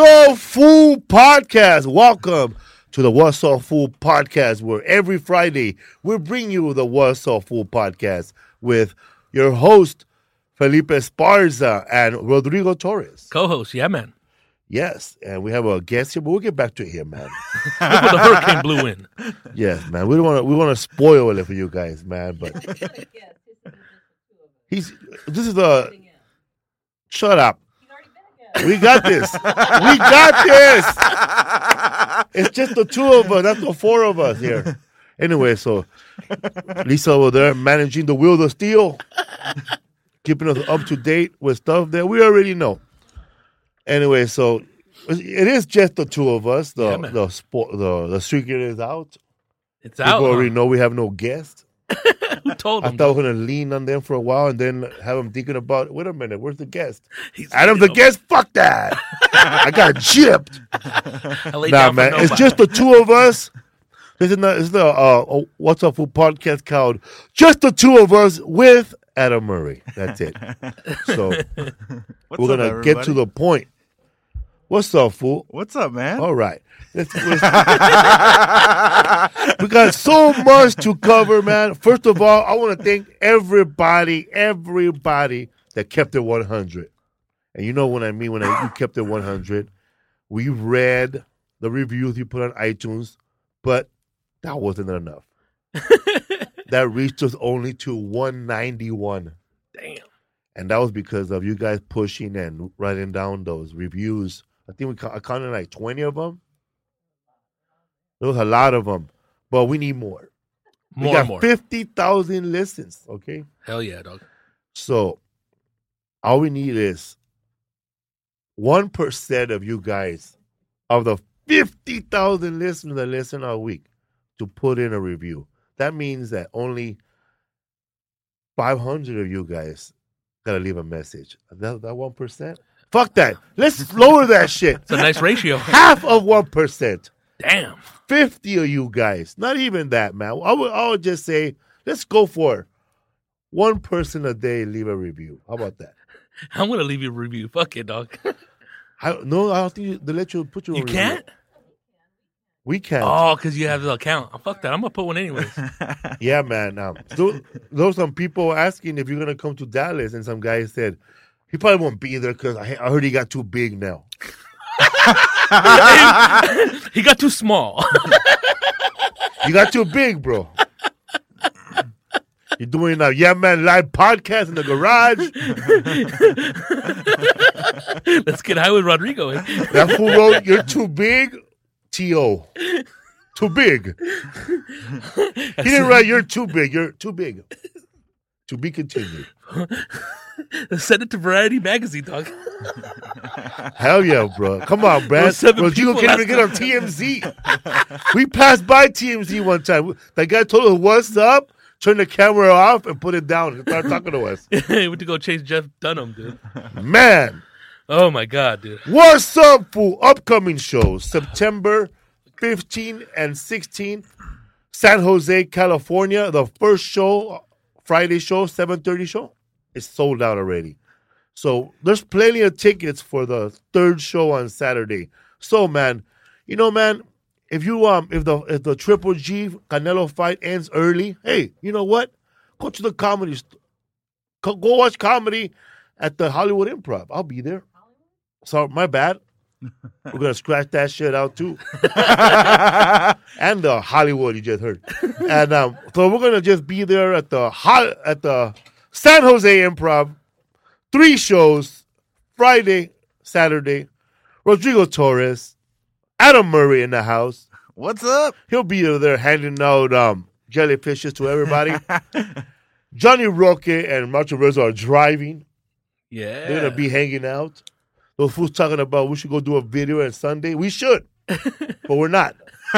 Up Fool Podcast. Welcome to the What's Up Fool Podcast, where every Friday we bring you the What's Up Fool Podcast with your host, Felipe Esparza and Rodrigo Torres. Co-host, yeah, man. Yes, and we have a guest here, but we'll get back to him, man. Look where the hurricane blew in. Yes, man. We want to spoil it for you guys, man. But shut up. We got this. We got this. It's just the two of us, not the four of us here. Anyway, so Lisa over there managing the wheel of steel, keeping us up to date with stuff that we already know. Anyway, so it is just the two of us. The secret is out. It's out. People already know we have no guest. Who told them? I thought we were going to lean on them for a while and then have them thinking about, wait a minute, where's the guest? Adam the guest? Fuck that. I got gypped. Nah, man, it's just the two of us. This is the What's Up Fool Podcast called Just the Two of Us with Adam Murray. That's it. So we're going to get to the point. What's up, fool? What's up, man? All right. We got so much to cover, man. First of all, I want to thank everybody that kept it 100. And you know what I mean when you kept it 100. We read the reviews you put on iTunes, but that wasn't enough. That reached us only to 191. Damn. And that was because of you guys pushing and writing down those reviews. I think I counted like 20 of them. There was a lot of them, but we need more. We got 50,000 listens, okay? Hell yeah, dog. So all we need is 1% of you guys, of the 50,000 listeners that listen a week, to put in a review. That means that only 500 of you guys got to leave a message. That 1%? Fuck that. Let's lower that shit. It's a nice ratio. Half of 1%. Damn. 50 of you guys. Not even that, man. I would just say, let's go for one person a day leave a review. How about that? I'm going to leave you a review. Fuck it, dog. I don't think they let you put your review. You can't? We can't. Oh, because you have the account. Oh, fuck that. I'm going to put one anyways. Yeah, man. There were some people asking if you're going to come to Dallas, and some guy said, he probably won't be there because I heard he got too big now. He got too small. You got too big, bro. You're doing a Yeah Man live podcast in the garage. Let's get high with Rodrigo. That fool wrote, you're too big, T.O. Too big. He didn't write, you're too big. You're too big. To be continued. Send it to Variety Magazine, dog. Hell yeah, bro. Come on, man. Rodrigo can't even get on TMZ. We passed by TMZ one time. That guy told us what's up, turned the camera off, and put it down and started talking to us. He went to go chase Jeff Dunham, dude. Man. Oh, my God, dude. What's up, fool? Upcoming shows. September 15 and 16. San Jose, California. The first show, Friday show, 7:30 show. It's sold out already. So there's plenty of tickets for the third show on Saturday. So, man, if the Triple G Canelo fight ends early, hey, you know what? Go to the comedy go watch comedy at the Hollywood Improv. I'll be there. So my bad. We're gonna scratch that shit out too. And the Hollywood you just heard. And so we're gonna just be there at the San Jose Improv, 3 shows, Friday, Saturday. Rodrigo Torres, Adam Murray in the house. What's up? He'll be there handing out jellyfishes to everybody. Johnny Roque and Macho Rizzo are driving. Yeah. They're going to be hanging out. Those fools talking about we should go do a video on Sunday. We should, but we're not.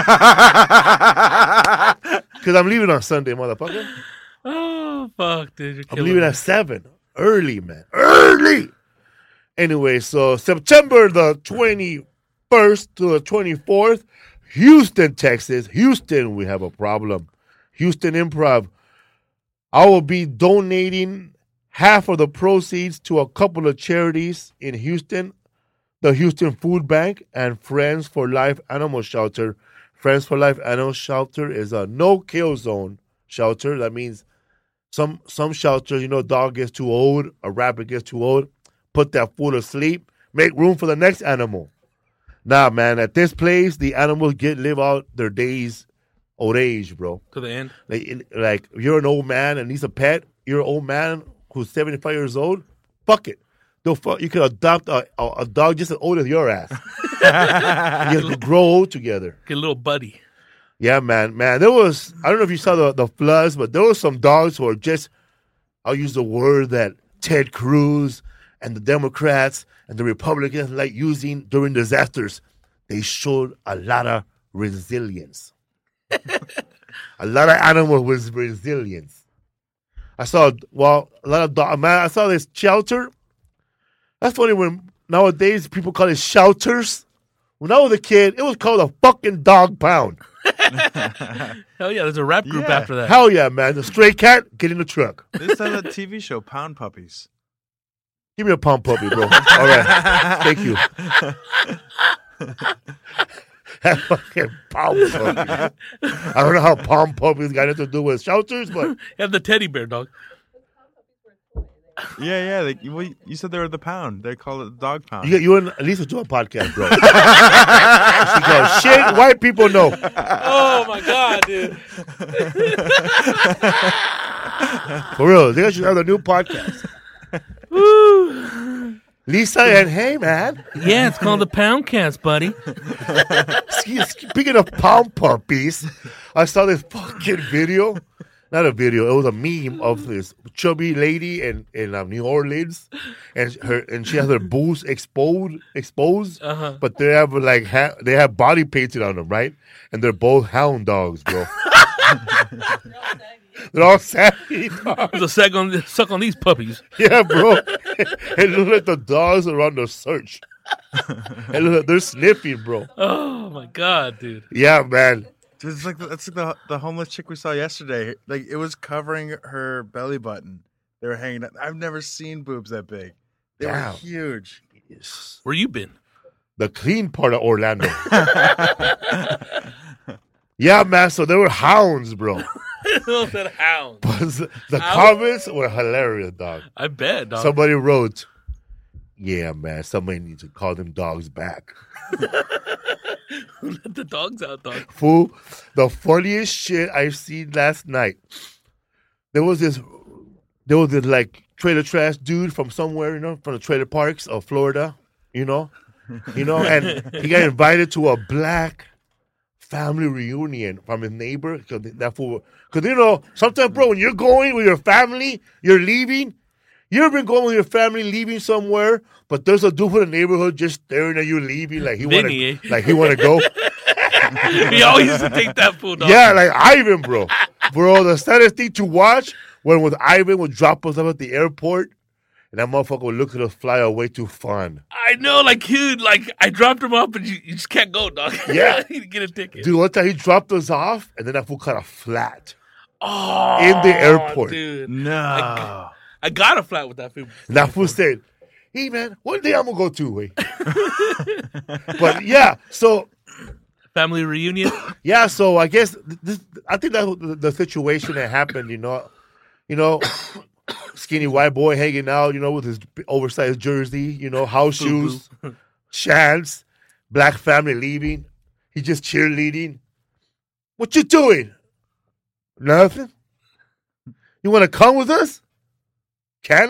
Because I'm leaving on Sunday, motherfucker. Oh, fuck, dude. I'm leaving at 7. Early, man. Early. Anyway, so September the 21st to the 24th, Houston, Texas. Houston, we have a problem. Houston Improv. I will be donating half of the proceeds to a couple of charities in Houston. the Houston Food Bank and Friends for Life Animal Shelter. Friends for Life Animal Shelter is a no-kill zone shelter. That means some shelters, a dog gets too old, a rabbit gets too old, put that fool to sleep, make room for the next animal. Nah, man, at this place, the animals live out their days, old age, bro. To the end? Like, if you're an old man and he's a pet, you're an old man who's 75 years old, fuck it. You can adopt a dog just as old as your ass. You can grow old together. Get a little buddy. Yeah, man. There was, I don't know if you saw the floods, but there were some dogs who are just, I'll use the word that Ted Cruz and the Democrats and the Republicans like using during disasters. They showed a lot of resilience. A lot of animals with resilience. I saw, a lot of dogs. Man, I saw this shelter. That's funny when nowadays people call it shelters. When I was a kid, it was called a fucking dog pound. Hell yeah, there's a rap group after that. Hell yeah, man. The stray cat, get in the truck. They used to have a TV show, Pound Puppies. Give me a pound puppy, bro. All right. Thank you. That fucking pound puppy. I don't know how pound puppies got anything to do with shelters, but... You have the teddy bear, dog. Yeah. You said they were the pound. They call it the dog pound. You and Lisa do a podcast, bro. She goes, shit white people know. Oh, my God, dude. For real. They should have a new podcast. Woo. Lisa and hey, man. Yeah, it's called the Poundcast, buddy. Speaking of pound puppies, I saw this fucking video. Not a video. It was a meme of this chubby lady in New Orleans, and she has her boobs exposed. But they have they have body painted on them, right? And they're both hound dogs, bro. They're all saggy dogs. So suck on these puppies. Yeah, bro. It looks like the dogs are on the search. And look, they're sniffing, bro. Oh my God, dude. Yeah, man. It's like the homeless chick we saw yesterday. Like, it was covering her belly button. They were hanging out. I've never seen boobs that big. They were huge. Yes. Where you been? The clean part of Orlando. Yeah, man. So they were hounds, bro. Those said hounds. But the comments were hilarious, dog. I bet, dog. Somebody wrote, yeah, man, somebody needs to call them dogs back. Let the dogs out, dog. Fool, the funniest shit I've seen last night. There was this like trailer trash dude from somewhere, from the trailer parks of Florida, and he got invited to a black family reunion from his neighbor. Because sometimes, bro, when you're going with your family, you're leaving. You ever been going with your family, leaving somewhere, but there's a dude from the neighborhood just staring at you leaving, like he want to go. He always used to take that fool, dog. Yeah, like Ivan, bro. Bro, the saddest thing to watch when Ivan would drop us off at the airport, and that motherfucker would look at us fly away to fun. I know, I dropped him off, but you just can't go, dog. Yeah. You get a ticket. Dude, one time he dropped us off, and then that fool kind of flat. Oh, in the airport. Dude. No. I got a flat with that fool. And that fool said, hey, man, one day I'm going to go too, wait. But, yeah, so... Family reunion? Yeah, so I guess, I think that the situation that happened, skinny white boy hanging out, with his oversized jersey, house shoes, chants, black family leaving. He just cheerleading. What you doing? Nothing. You want to come with us? Can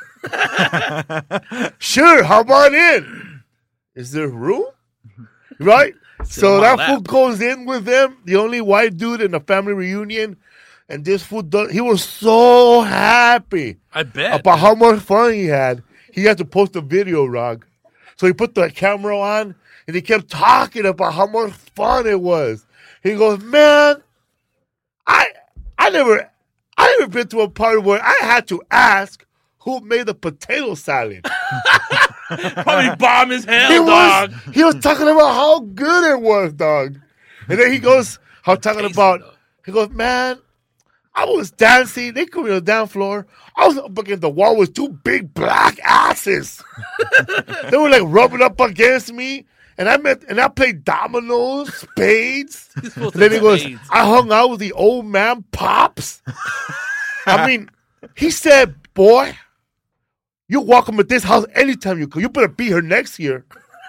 I? Sure, how about in? Is there room? Right? So that fool goes in with them, the only white dude in the family reunion, and this fool he was so happy. I bet. About how much fun he had. He had to post a video, Rog. So he put the camera on, and he kept talking about how much fun it was. He goes, man, I never been to a party where I had to ask who made the potato salad. Probably bomb as hell, dog. He was talking about how good it was, dog. And then he goes, man, I was dancing. They put me on the dance floor. I was up against the wall with two big black asses. They were like rubbing up against me. And I played dominoes, spades. And then he goes, I hung out with the old man Pops. I mean, he said, boy, you're welcome at this house anytime you come. You better be here next year.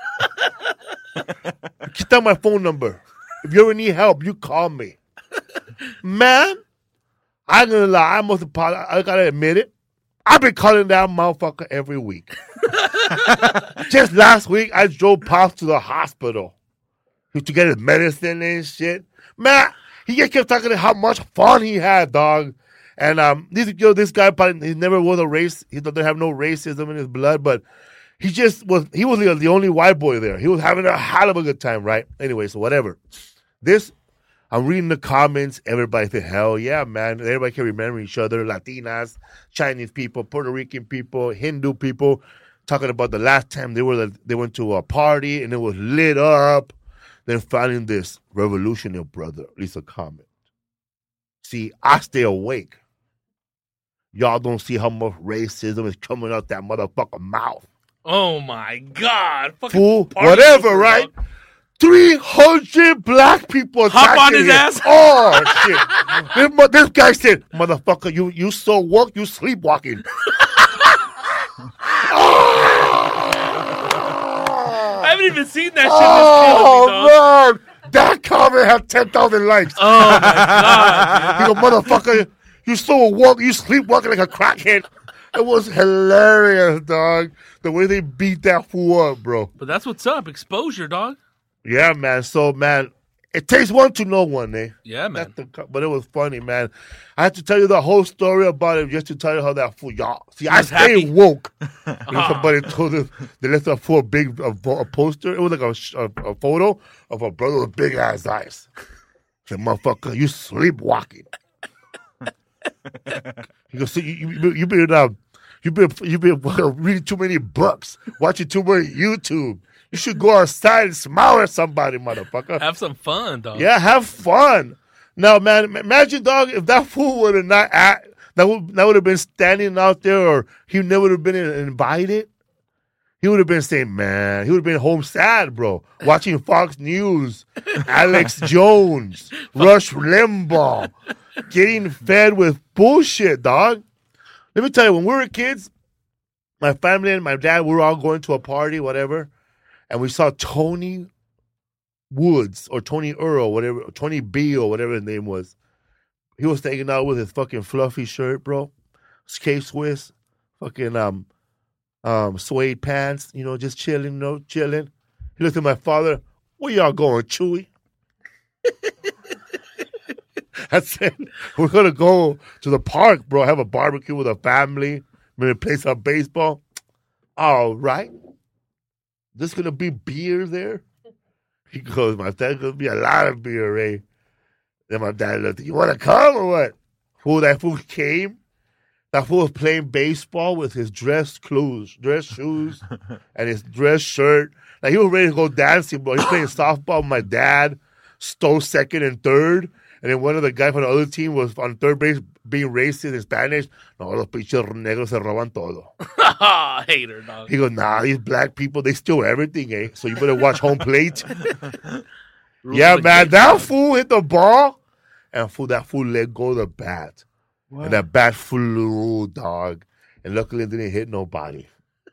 Keep down my phone number. If you ever need help, you call me. Man, I ain't gonna lie. I gotta admit it. I've been calling that motherfucker every week. Just last week, I drove Pops to the hospital to get his medicine and shit. Man, he just kept talking about how much fun he had, dog. And this guy probably he never was a race. He doesn't have no racism in his blood, but he was the only white boy there. He was having a hell of a good time, right? Anyway, so whatever. I'm reading the comments. Everybody said, hell yeah, man. Everybody can remember each other. Latinas, Chinese people, Puerto Rican people, Hindu people, talking about the last time they went to a party and it was lit up. Then finding this revolutionary brother, at least a comment. See, I stay awake. Y'all don't see how much racism is coming out that motherfucking mouth. Oh, my God. Fool, whatever, right? 300 black people hop on his him. ass. Oh shit! This guy said, "Motherfucker, you so woke, you sleepwalking." I haven't even seen that shit. Oh man, that comment had 10,000 likes. Oh my God! He go, "Motherfucker, you so woke, you sleepwalking like a crackhead." It was hilarious, dog. The way they beat that fool up, bro. But that's what's up. Exposure, dog. Yeah, man. So, man, it takes one to know one, eh? Yeah, man. But it was funny, man. I have to tell you the whole story about it just to tell you how that fool, y'all. See, I stay woke. Somebody told us they left a fool a poster. It was like a photo of a brother with big ass eyes. Said, motherfucker, you sleepwalking. He goes, see, you've been reading too many books, watching too much YouTube. You should go outside and smile at somebody, motherfucker. Have some fun, dog. Yeah, have fun. Now, man, imagine, dog, if that fool would have not that would have been standing out there, or he never would have been invited. He would have been saying, man, he would have been home sad, bro, watching Fox News, Alex Jones, Rush Limbaugh, getting fed with bullshit, dog. Let me tell you, when we were kids, my family and my dad, we were all going to a party, whatever. And we saw Tony Woods or Tony Earl, whatever, Tony B or whatever his name was. He was hanging out with his fucking fluffy shirt, bro. K-Swiss, fucking suede pants, just chilling, chilling. He looked at my father, where y'all going, Chewy? I said, we're going to go to the park, bro, have a barbecue with a family, maybe play some baseball. All right. There's going to be beer there? He goes, my dad, going to be a lot of beer, Ray. Then my dad looked, you want to come or what? That fool came. That fool was playing baseball with his dress shoes, and his dress shirt. Like, he was ready to go dancing, bro. He was playing softball with my dad, stole second and third. And then one of the guys from the other team was on third base being racist in Spanish. No, los pinches negros se roban todo. Hater, dog. He goes, nah, these black people, they steal everything, eh? So you better watch home plate. Yeah, man, that fool hit the ball, and that fool let go of the bat. What? And that bat flew, dog. And luckily it didn't hit nobody.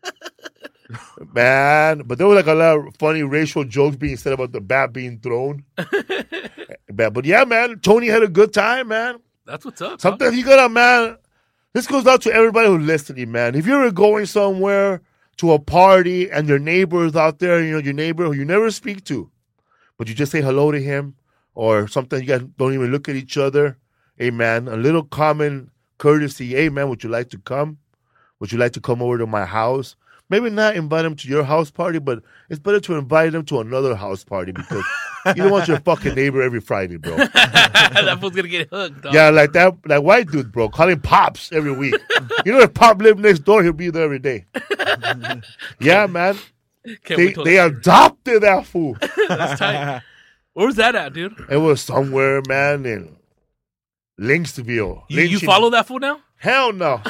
Man, but there was like a lot of funny racial jokes being said about the bat being thrown. But yeah, man, Tony had a good time, man. That's what's up. Sometimes you gotta, man. This goes out to everybody who's listening, man. If you're going somewhere to a party and your neighbor is out there, your neighbor who you never speak to, but you just say hello to him, or sometimes you guys don't even look at each other. Hey, man, a little common courtesy. Hey, man, would you like to come? Would you like to come over to my house? Maybe not invite them to your house party, but it's better to invite them to another house party because you don't want your fucking neighbor every Friday, bro. That fool's gonna get hooked, dog. Yeah, like that white dude, bro. Call him Pops every week. If Pop lived next door, he'll be there every day. Yeah, man. They adopted that fool. That's tight. Where was that at, dude? It was somewhere, man, in Lynxville. You follow that fool now? Hell no.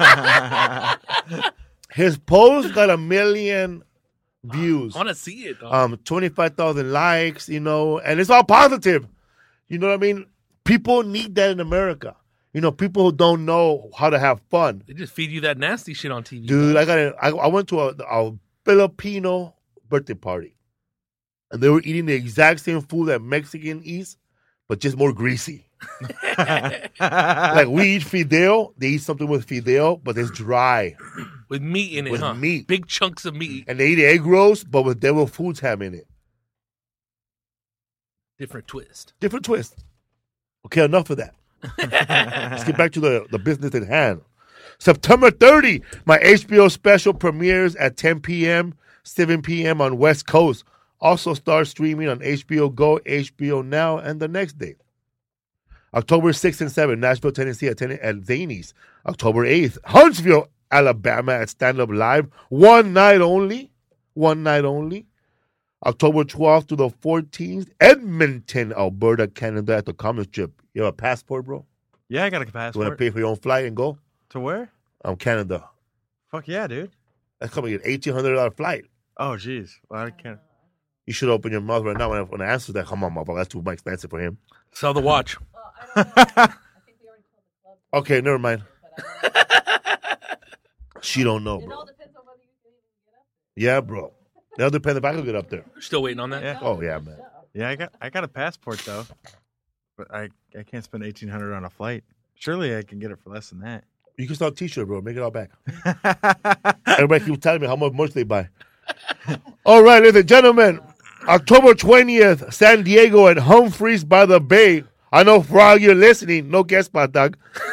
His post got 1 million views. I want to see it, though. 25,000 likes, and it's all positive. You know what I mean? People need that in America. People who don't know how to have fun. They just feed you that nasty shit on TV. Dude, I went to a Filipino birthday party, and they were eating the exact same food that Mexican eats, but just more greasy. Like we eat fideo, they eat something with fideo, but it's dry. With meat in it, with meat. Big chunks of meat. And they eat egg rolls, but with devil foods ham in it. Different twist. Okay, enough of that. Let's get back to the business at hand. September 30, my HBO special premieres at 10 p.m., 7 p.m. on West Coast. Also starts streaming on HBO Go, HBO Now, and the next day. October 6th and 7th, Nashville, Tennessee at Zanies. October 8th, Huntsville, Alabama at Stand Up Live. One night only. October 12th to the 14th, Edmonton, Alberta, Canada at the Common Strip. You have a passport, bro? Yeah, I got a passport. You want to pay for your own flight and go? To where? Canada. Fuck yeah, dude. That's coming at $1,800 flight. Oh, jeez. Well, I can't. You should open your mouth right now when I answer that. Come on, motherfucker. That's too expensive for him. Sell the watch. I think we already told the club. Okay, never mind. She don't know, It bro. all depends on whether you can even get up there. Yeah, bro. That'll depend if I can get up there. Still waiting on that? Yeah. Oh, yeah, man. Yeah, I got a passport though, but I can't spend $1,800 on a flight. Surely I can get it for less than that. You can start a t-shirt, bro. Make it all back. Everybody keeps telling me how much merch they buy. All right, ladies and gentlemen. October 20th, San Diego at Humphreys by the Bay. I know, Frog, you're listening. No guest spot, dog.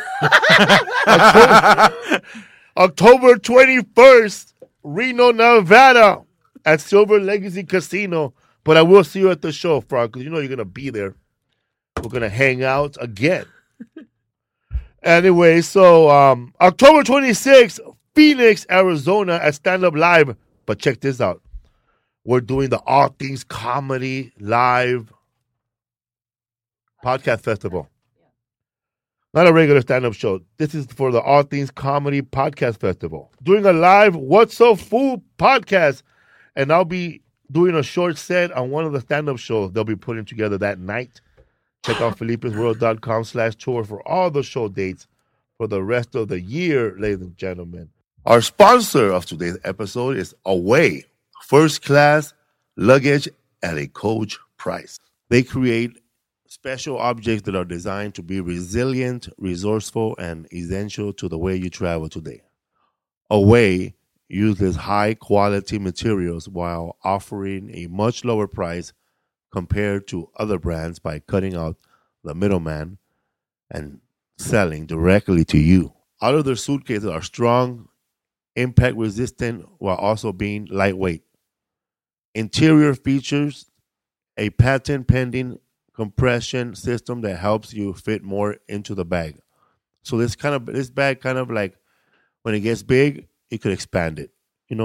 October 21st, Reno, Nevada at Silver Legacy Casino. But I will see you at the show, Frog, because you know you're going to be there. We're going to hang out again. Anyway, so October 26th, Phoenix, Arizona at Stand Up Live. But check this out. We're doing the All Things Comedy Live Podcast Festival. Not a regular stand-up show. This is for the All Things Comedy Podcast Festival. Doing a live What's So Food podcast. And I'll be doing a short set on one of the stand-up shows they'll be putting together that night. Check out Felipe'sWorld.com/tour for all the show dates for the rest of the year, ladies and gentlemen. Our sponsor of today's episode is Away. First class luggage at a coach price. They create special objects that are designed to be resilient, resourceful, and essential to the way you travel today. Away uses high-quality materials while offering a much lower price compared to other brands by cutting out the middleman and selling directly to you. All of their suitcases are strong, impact-resistant, while also being lightweight. Interior features a patent-pending compression system that helps you fit more into the bag. So this bag kind of like when it gets big, you could expand it,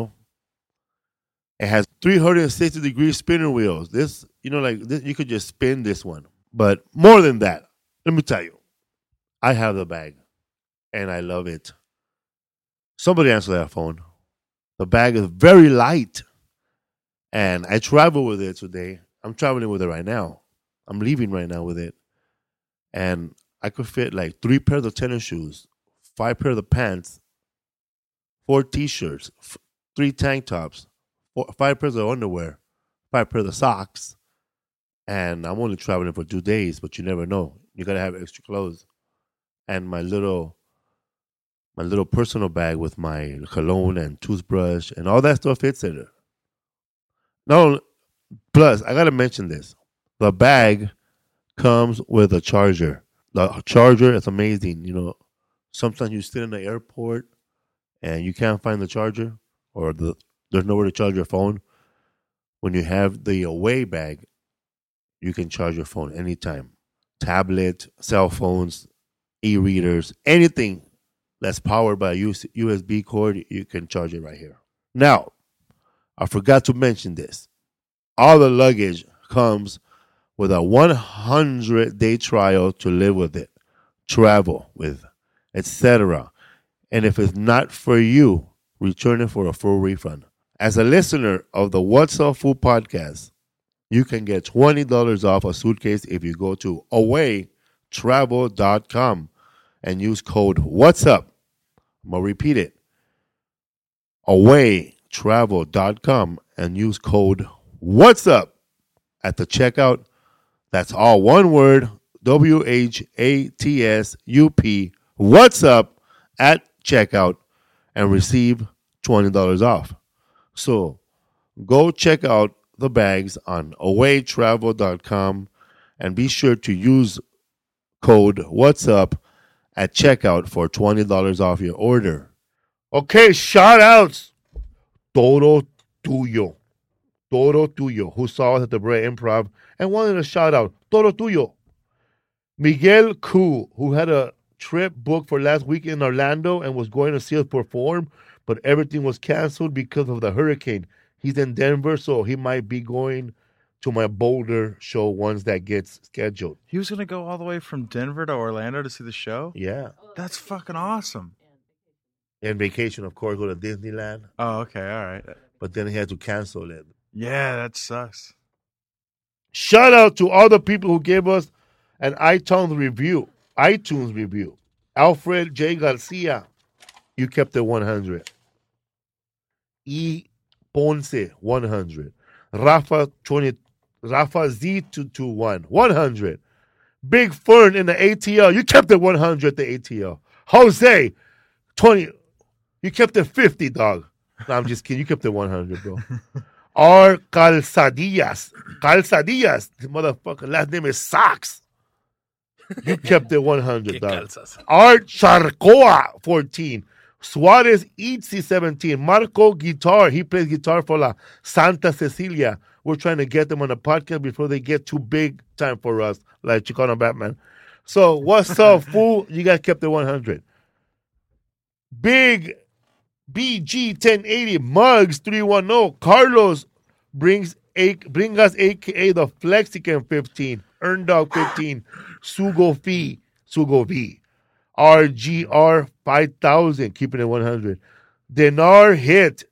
It has 360-degree spinner wheels. This, you could just spin this one. But more than that, let me tell you, I have the bag and I love it. Somebody answer that phone. The bag is very light. And I travel with it today. I'm traveling with it right now. I'm leaving right now with it. And I could fit like 3 pairs of tennis shoes, 5 pairs of pants, 4 T-shirts, 3 tank tops, 5 pairs of underwear, 5 pairs of socks. And I'm only traveling for 2 days, but you never know. You got to have extra clothes. And my little personal bag with my cologne and toothbrush and all that stuff fits in there. No, plus, I got to mention this. The bag comes with a charger. The charger is amazing. Sometimes you sit in the airport and you can't find the charger or there's nowhere to charge your phone. When you have the Away bag, you can charge your phone anytime. Tablet, cell phones, e-readers, anything that's powered by a USB cord, you can charge it right here. Now, I forgot to mention this. All the luggage comes with a 100-day trial to live with it. travel with, etc. And if it's not for you, return it for a full refund. As a listener of the What's Up Food podcast, you can get $20 off a suitcase if you go to awaytravel.com and use code What's Up. I'm going to repeat it. Awaytravel.com and use code What's Up at the checkout. That's all one word, WHATSUP, What's Up at checkout, and receive $20 off. So go check out the bags on awaytravel.com and be sure to use code What's Up at checkout for $20 off your order. Okay, shout outs. Todo Tuyo, who saw us at the Brea Improv and wanted a shout out. Todo Tuyo. Miguel Koo, who had a trip booked for last week in Orlando and was going to see us perform, but everything was canceled because of the hurricane. He's in Denver, so he might be going to my Boulder show once that gets scheduled. He was going to go all the way from Denver to Orlando to see the show? Yeah. That's fucking awesome. And vacation, of course, go to Disneyland. Oh, okay. All right. But then he had to cancel it. Yeah, that sucks. Shout out to all the people who gave us an iTunes review. Alfred J. Garcia, you kept it 100. E. Ponce, 100. Rafa Z221, 100. Big Fern in the ATL, you kept it 100 at the ATL. Jose, 20. You kept it 50, dog. No, I'm just kidding. You kept it 100, bro. R. Calzadillas. The motherfucker last name is Socks. You kept it 100, dog. Art Charcoa, 14. Suarez Itzy, 17. Marco Guitar. He plays guitar for La Santa Cecilia. We're trying to get them on the podcast before they get too big time for us, like Chicano Batman. So, what's up, fool? You guys kept it 100. Big BG 1080 Mugs 310. Carlos bring us aka the Flexican 15. Earndog 15. Sugo V. RGR 5000, keeping it 100. Denar Hit.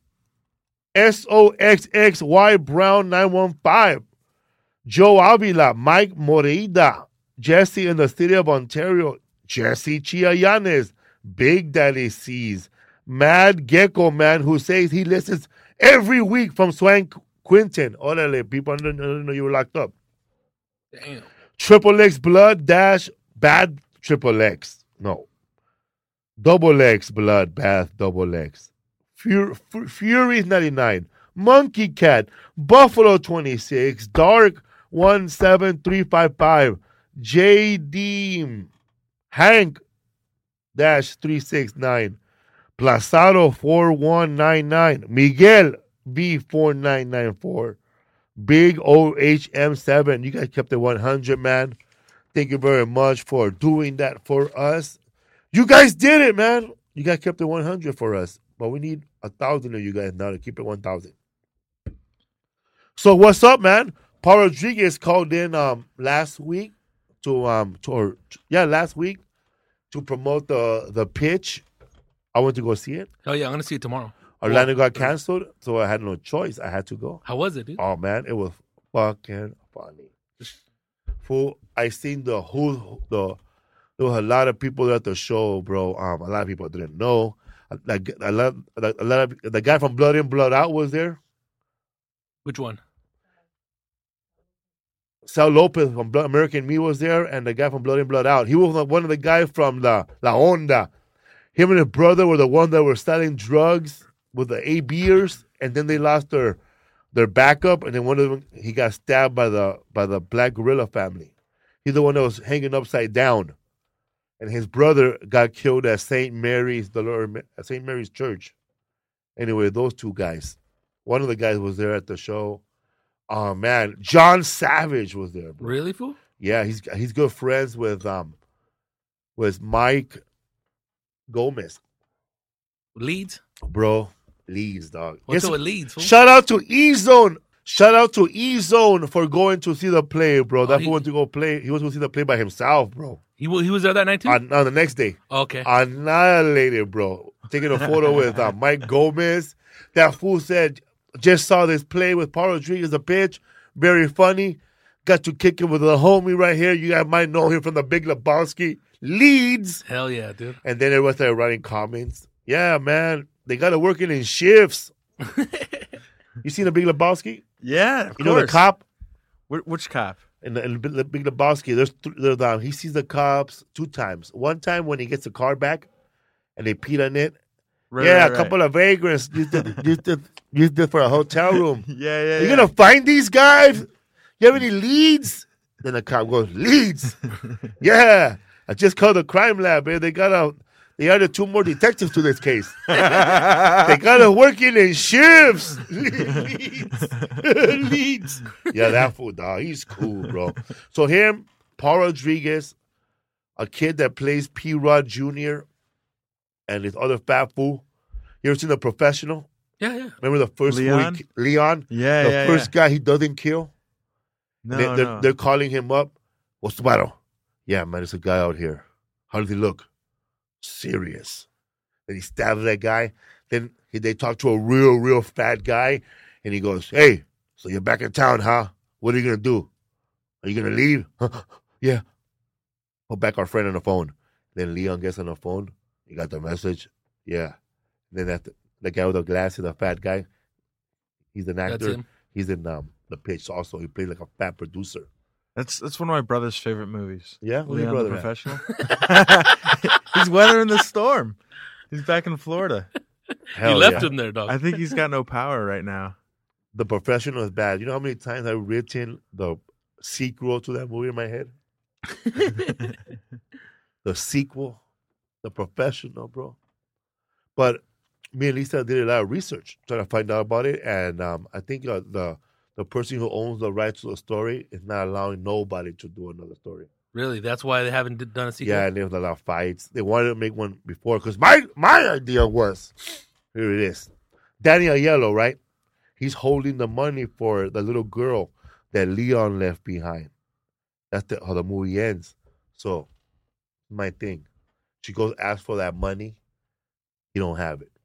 SOXXY Brown 915. Joe Avila. Mike Moreida. Jesse in the city of Ontario. Jesse Chiayanes. Big Daddy C's. Mad Gecko Man, who says he listens every week from Swank Quinton. Orale, people, I didn't know you were locked up. Damn. Triple X Blood Dash Bad Triple X. No. Double X Blood Bath Double X. Furies 99. Monkey Cat. Buffalo 26. Dark 17355. J Deem. Hank Dash 369. Plazado 4199. Miguel B4994. Big OHM7. You guys kept it 100, man. Thank you very much for doing that for us. You guys did it, man. You guys kept it 100 for us. But we need 1,000 of you guys now to keep it 1,000. So what's up, man? Paul Rodriguez called in last week to promote the pitch. I went to go see it. Oh, yeah, I'm going to see it tomorrow. Orlando got canceled, so I had no choice. I had to go. How was it, dude? Oh, man, it was fucking funny. Fool, I seen there was a lot of people there at the show, bro. A lot of people didn't know. Like a lot of the guy from Blood In, Blood Out was there. Which one? Sal Lopez from American Me was there, and the guy from Blood In, Blood Out. He was one of the guys from La Onda. Him and his brother were the one that were selling drugs with the A-Beers, and then they lost their backup, and then one of them, he got stabbed by the Black Gorilla family. He's the one that was hanging upside down, and his brother got killed at St. Mary's Church. Anyway, those two guys. One of the guys was there at the show. Oh man, John Savage was there. Bro. Really, fool? Yeah, he's good friends with Mike Gomez. Leeds? Bro, Leeds, dog. What's up with Leeds, fool? Shout out to E-Zone. Shout out to E-Zone for going to see the play, bro. That he- fool went to go play. He was going to see the play by himself, bro. He was there that night too. On the next day. Okay. Annihilated, bro. Taking a photo with Mike Gomez. That fool said, just saw this play with Paul Rodriguez, a bitch. Very funny. Got to kick it with a homie right here. You guys might know him from the Big Lebowski. Leeds. Hell yeah, dude. And then everyone started writing comments. Yeah, man. They got to work it in shifts. You seen the Big Lebowski? Yeah, of You course. know the cop? Which cop? In the Big Lebowski, he sees the cops 2 times. One time when he gets the car back and they peed on it. Right, yeah, right, a couple of vagrants used it for a hotel room. Yeah. You gonna find these guys? You have any leads? Then the cop goes, leads? Yeah. I just called the crime lab, man. They added 2 more detectives to this case. They got to working in shifts. Leads. Yeah, that fool, dog. He's cool, bro. So him, Paul Rodriguez, a kid that plays P-Rod Jr., and this other fat fool. You ever seen The Professional? Yeah. Remember the first Leon? fool? Leon? Yeah, The first guy he doesn't kill? No, They're calling him up. What's the matter? Yeah, man, there's a guy out here. How does he look? Serious. Then he stabs that guy. Then they talk to a real fat guy, and he goes, "Hey, so you're back in town, huh? What are you gonna do? Are you gonna leave?" Yeah. Put back our friend on the phone. Then Leon gets on the phone. He got the message. Yeah. Then the guy with the glasses, the fat guy. He's an actor. That's him. He's in The Pitch also. He plays like a fat producer. That's one of my brother's favorite movies. Yeah, who's your Leon the brother at? Professional. He's weathering the storm. He's back in Florida. Hell He left yeah. him there, dog. I think he's got no power right now. The Professional is bad. You know how many times I've written the sequel to that movie in my head? The sequel, The Professional, bro. But me and Lisa did a lot of research trying to find out about it, and I think the person who owns the rights to the story is not allowing nobody to do another story. Really? That's why they haven't done a sequel? Yeah, and there was a lot of fights. They wanted to make one before because my idea was, here it is, Danny Aiello, right? He's holding the money for the little girl that Leon left behind. That's how the movie ends. So, my thing. She goes ask for that money. He don't have it.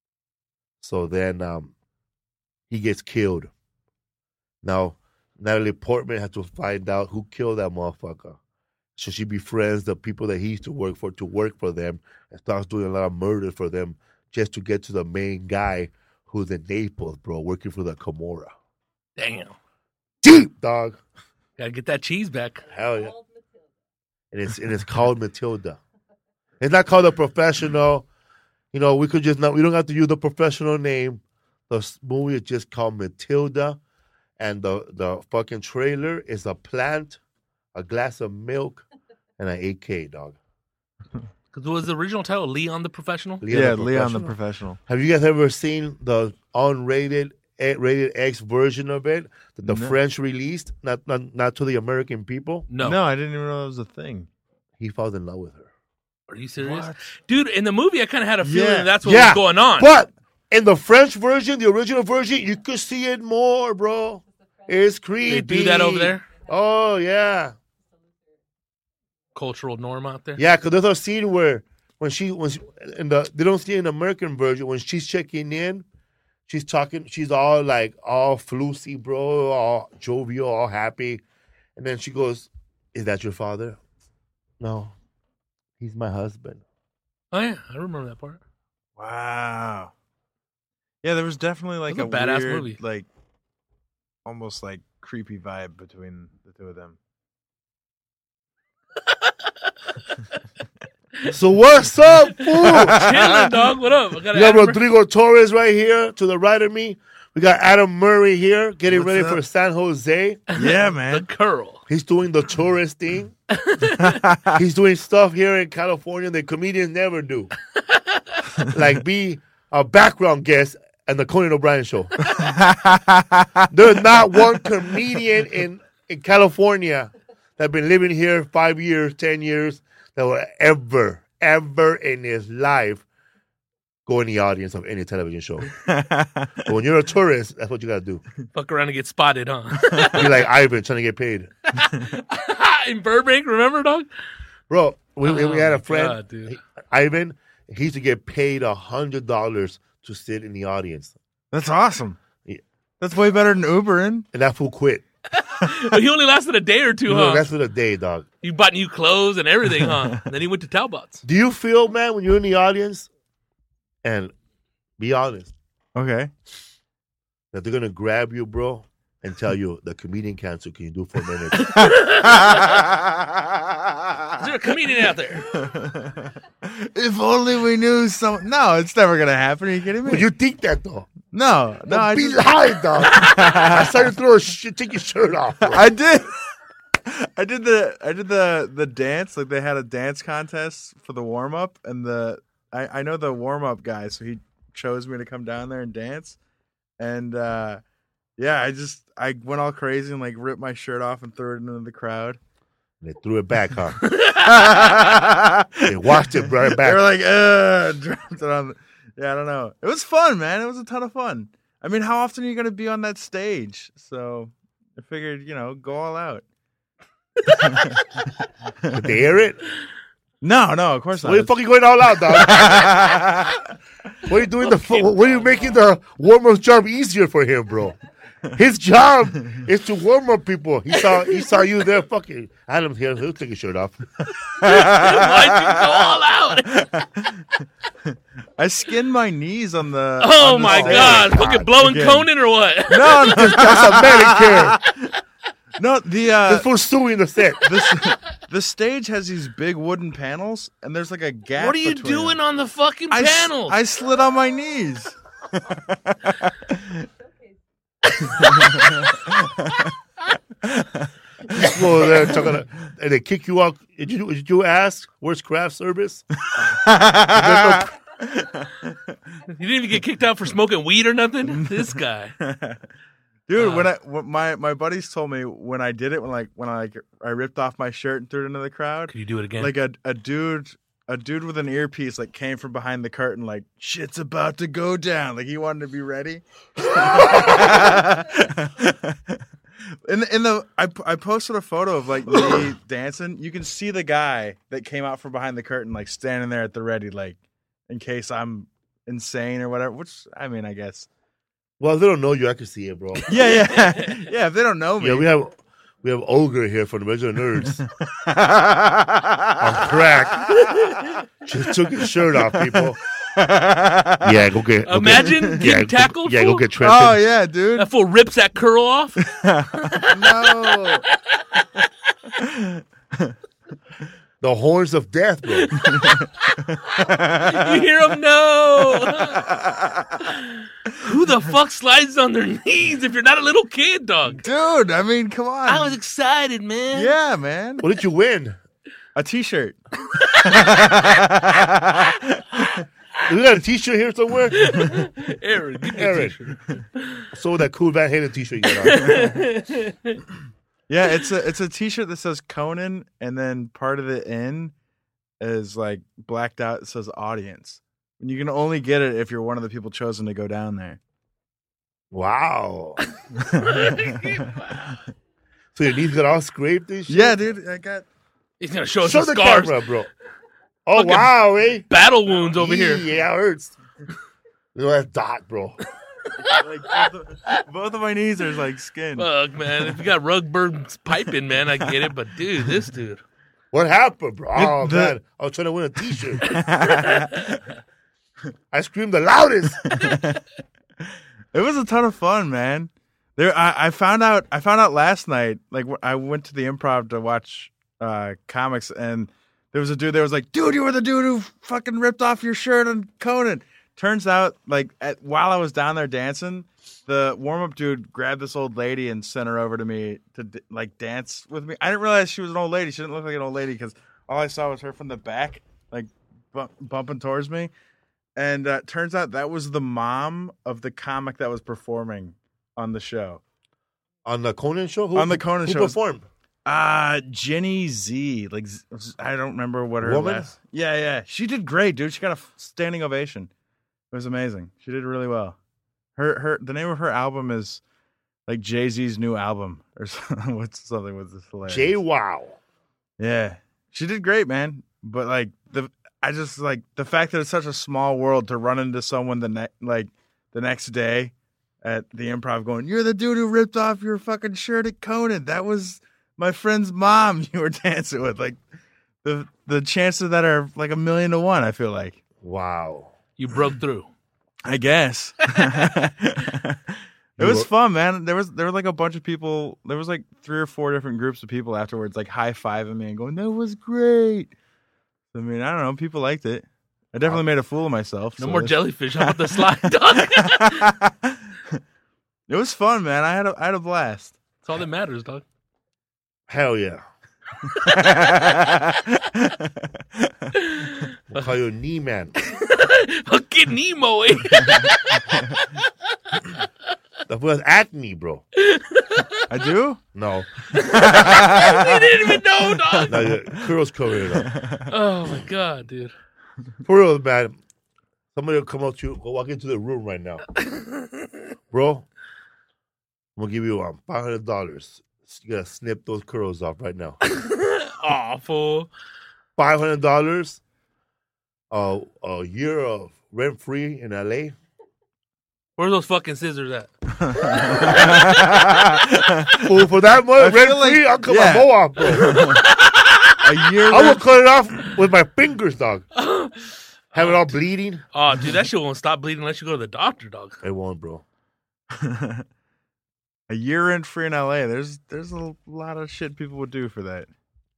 So then he gets killed. Now, Natalie Portman has to find out who killed that motherfucker. So she befriends the people that he used to work for them, and starts doing a lot of murders for them just to get to the main guy who's in Naples, bro, working for the Camorra. Damn. Deep, dog. Gotta get that cheese back. Hell yeah. And it's called Matilda. It's not called The Professional. You know, we don't have to use the professional name. The movie is just called Matilda. And the fucking trailer is a plant, a glass of milk, and an AK, dog. Because was the original title Leon the Professional? Leon the Professional. Have you guys ever seen the unrated, rated X version of it that the No. French released, not to the American people? No. I didn't even know that was a thing. He falls in love with her. Are you serious? What? Dude, in the movie, I kind of had a feeling Yeah. that's what was going on. But in the French version, the original version, you could see it more, bro. It's creepy. They do that over there? Oh, yeah. Cultural norm out there? Yeah, because there's a scene where they don't see it in the American version, when she's checking in, she's talking, she's all flusy, bro, all jovial, all happy. And then she goes, "Is that your father?" "No, he's my husband." Oh, yeah. I remember that part. Wow. Yeah, there was definitely like That was a badass weird, movie. like almost like creepy vibe between the two of them. So what's up, fool? Chilling, dog. What up? I got We got Rodrigo Torres right here to the right of me. We got Adam Murray here getting What's ready up? for San Jose. Yeah, the man. curl. He's doing the tourist thing. He's doing stuff here in California that comedians never do. Like be a background guest at the Conan O'Brien show. There's not one comedian in California that's been living here 5 years, 10 years, that will ever in his life go in the audience of any television show. But when you're a tourist, that's what you got to do. Fuck around and get spotted, huh? Be like Ivan trying to get paid. In Burbank, remember, dog? Bro, we had a friend, God, dude. Ivan. He used to get paid $100 to sit in the audience. That's awesome. Yeah. That's way better than Ubering. And that fool quit. But he only lasted a day or two, huh? That's for the day, dog. He bought new clothes and everything, huh? And then he went to Talbot's. Do you feel, man, when you're in the audience, and be honest, Okay. that they're going to grab you, bro, and tell you the comedian cancer, can you do 4 minutes? Is there a comedian out there? If only we knew some. No, it's never gonna happen. Are you kidding me? But you think that, though. No. I be just- lying, dog. I saw you throw a shit, take your shirt off, bro. I did. I did the dance. Like they had a dance contest for the warm up, and I know the warm up guy, so he chose me to come down there and dance. And yeah, I went all crazy and like ripped my shirt off and threw it into the crowd. They threw it back, huh? They washed it, brought it They were back. like, dropped it on. Yeah, I don't know. It was fun, man. It was a ton of fun. I mean, how often are you gonna be on that stage? So I figured, go all out. Did they hear it? No, of course What are you not. fucking going all out, dog? What are you doing? What are you making the warm-up job easier for him, bro? His job is to warm up people. He saw you there. Fucking Adam's here. He'll take his shirt off. Why'd you go all out? I skinned my knees on the. Oh on the my stage. God. Fucking blowing Again. Conan or what? No, That's a Medicare. no. This fool's suing the set. The stage has these big wooden panels, and there's like a gap. What are you between doing them. on the fucking I panels? slid on my knees. Well, they're talking, and they kick you out. Did you ask where's craft service? You didn't even get kicked out for smoking weed or nothing? This guy. Dude, when my buddies told me when I did it, when I ripped off my shirt and threw it into the crowd, Could you do it again? like a dude with an earpiece like came from behind the curtain like shit's about to go down, like he wanted to be ready. I posted a photo of like me dancing. You can see the guy that came out from behind the curtain like standing there at the ready, like in case I'm insane or whatever. Which I mean, I guess. Well, if they don't know you, I can see it, bro. Yeah. If they don't know me, Yeah, we have Olga here from the Regular Nerds. On crack. Just took his shirt off, people. Yeah, go get. Imagine getting tackled, Yeah, go fool. get Trenton. Oh yeah, dude. That fool rips that curl off. No. The horns of death, bro. You hear him? No. Who the fuck slides on their knees if you're not a little kid, dog? Dude, I mean, come on. I was excited, man. Yeah, man. What did you win? A t-shirt. You got a T-shirt here somewhere? Aaron, get the Aaron. t-shirt. So that cool Van Halen T-shirt you got on. Yeah, it's a t-shirt that says Conan, and then part of the end is like blacked out. It says audience. And you can only get it if you're one of the people chosen to go down there. Wow. So your knees got all scraped and shit? Yeah, dude. I got. He's gonna show us Show some the scars. camera, bro. Oh, Fucking wow, eh? Battle wounds over here. Yeah, it hurts. You know, that's dot, bro. Like, both of my knees are like skin. Fuck, man. If you got rug burns piping, man, I get it. But dude, this dude. What happened, bro? Oh, The- man. I was trying to win a T-shirt. I screamed the loudest. It was a ton of fun, man. I found out last night. Like I went to the Improv to watch comics, and there was a dude. There was like, dude, you were the dude who fucking ripped off your shirt on Conan. Turns out, like while I was down there dancing, the warm up dude grabbed this old lady and sent her over to me to like dance with me. I didn't realize she was an old lady. She didn't look like an old lady because all I saw was her from the back, like bumping towards me. And turns out that was the mom of the comic that was performing on the show. On the Conan show? On the Conan who show. performed? Jenny Z. Like I don't remember what her Woman? last. Yeah. She did great, dude. She got a standing ovation. It was amazing. She did really well. The name of her album is like Jay-Z's new album or something with this hilarious. J-Wow. Yeah. She did great, man. But like the fact that it's such a small world to run into someone the next day at the Improv going, "You're the dude who ripped off your fucking shirt at Conan. That was my friend's mom you were dancing with." Like the chances of that are like 1,000,000 to 1, I feel like. Wow. You broke through. I guess. It was fun, man. There were like a bunch of people. There was like 3 or 4 different groups of people afterwards, like high-fiving me and going, "That was great." I mean, I don't know. People liked it. I definitely made a fool of myself. No more jellyfish. How about the slide, dog? It was fun, man. I had a blast. That's all that matters, dog. Hell yeah. We'll call you a knee man. Fucking Nemo, eh? That was acne, bro. I do? No. You didn't even know, dog. No, your curls cover it up. Oh, my God, dude. For real, man. Somebody will come up to you, go walk into the room right now. Bro, I'm going to give you $500. You got to snip those curls off right now. Awful. $500, a year of rent-free in L.A. Where's those fucking scissors at? Well, for that much rent-free, I'll cut my bow off, bro. A year. I will cut it off with my fingers, dog. Have it all bleeding. Oh, dude, that shit won't stop bleeding unless you go to the doctor, dog. It won't, bro. A year rent free in LA. There's a lot of shit people would do for that.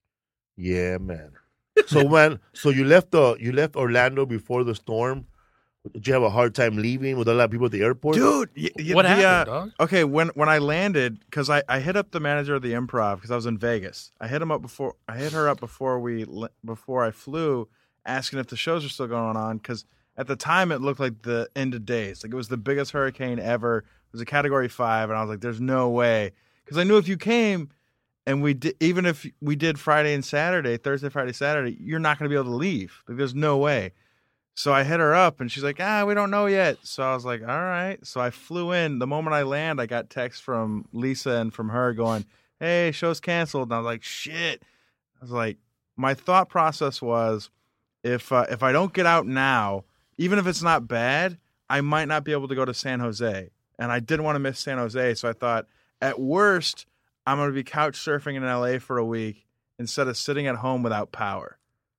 Yeah, man. So, man, you left Orlando before the storm. Did you have a hard time leaving with a lot of people at the airport? Dude, What happened, dog? Okay, when I landed, because I hit up the manager of the Improv because I was in Vegas. I hit her up before I flew, asking if the shows are still going on. Because at the time it looked like the end of days. Like it was the biggest hurricane ever. It was a Category 5, and I was like, "There's no way." Because I knew if you came, and even if we did Friday and Saturday, Thursday, Friday, Saturday, you're not going to be able to leave. Like there's no way. So I hit her up, and she's like, we don't know yet. So I was like, all right. So I flew in. The moment I land, I got text from Lisa and from her going, "Hey, show's canceled." And I was like, shit. I was like, my thought process was, if I don't get out now, even if it's not bad, I might not be able to go to San Jose. And I didn't want to miss San Jose. So I thought, at worst, I'm going to be couch surfing in LA for a week instead of sitting at home without power.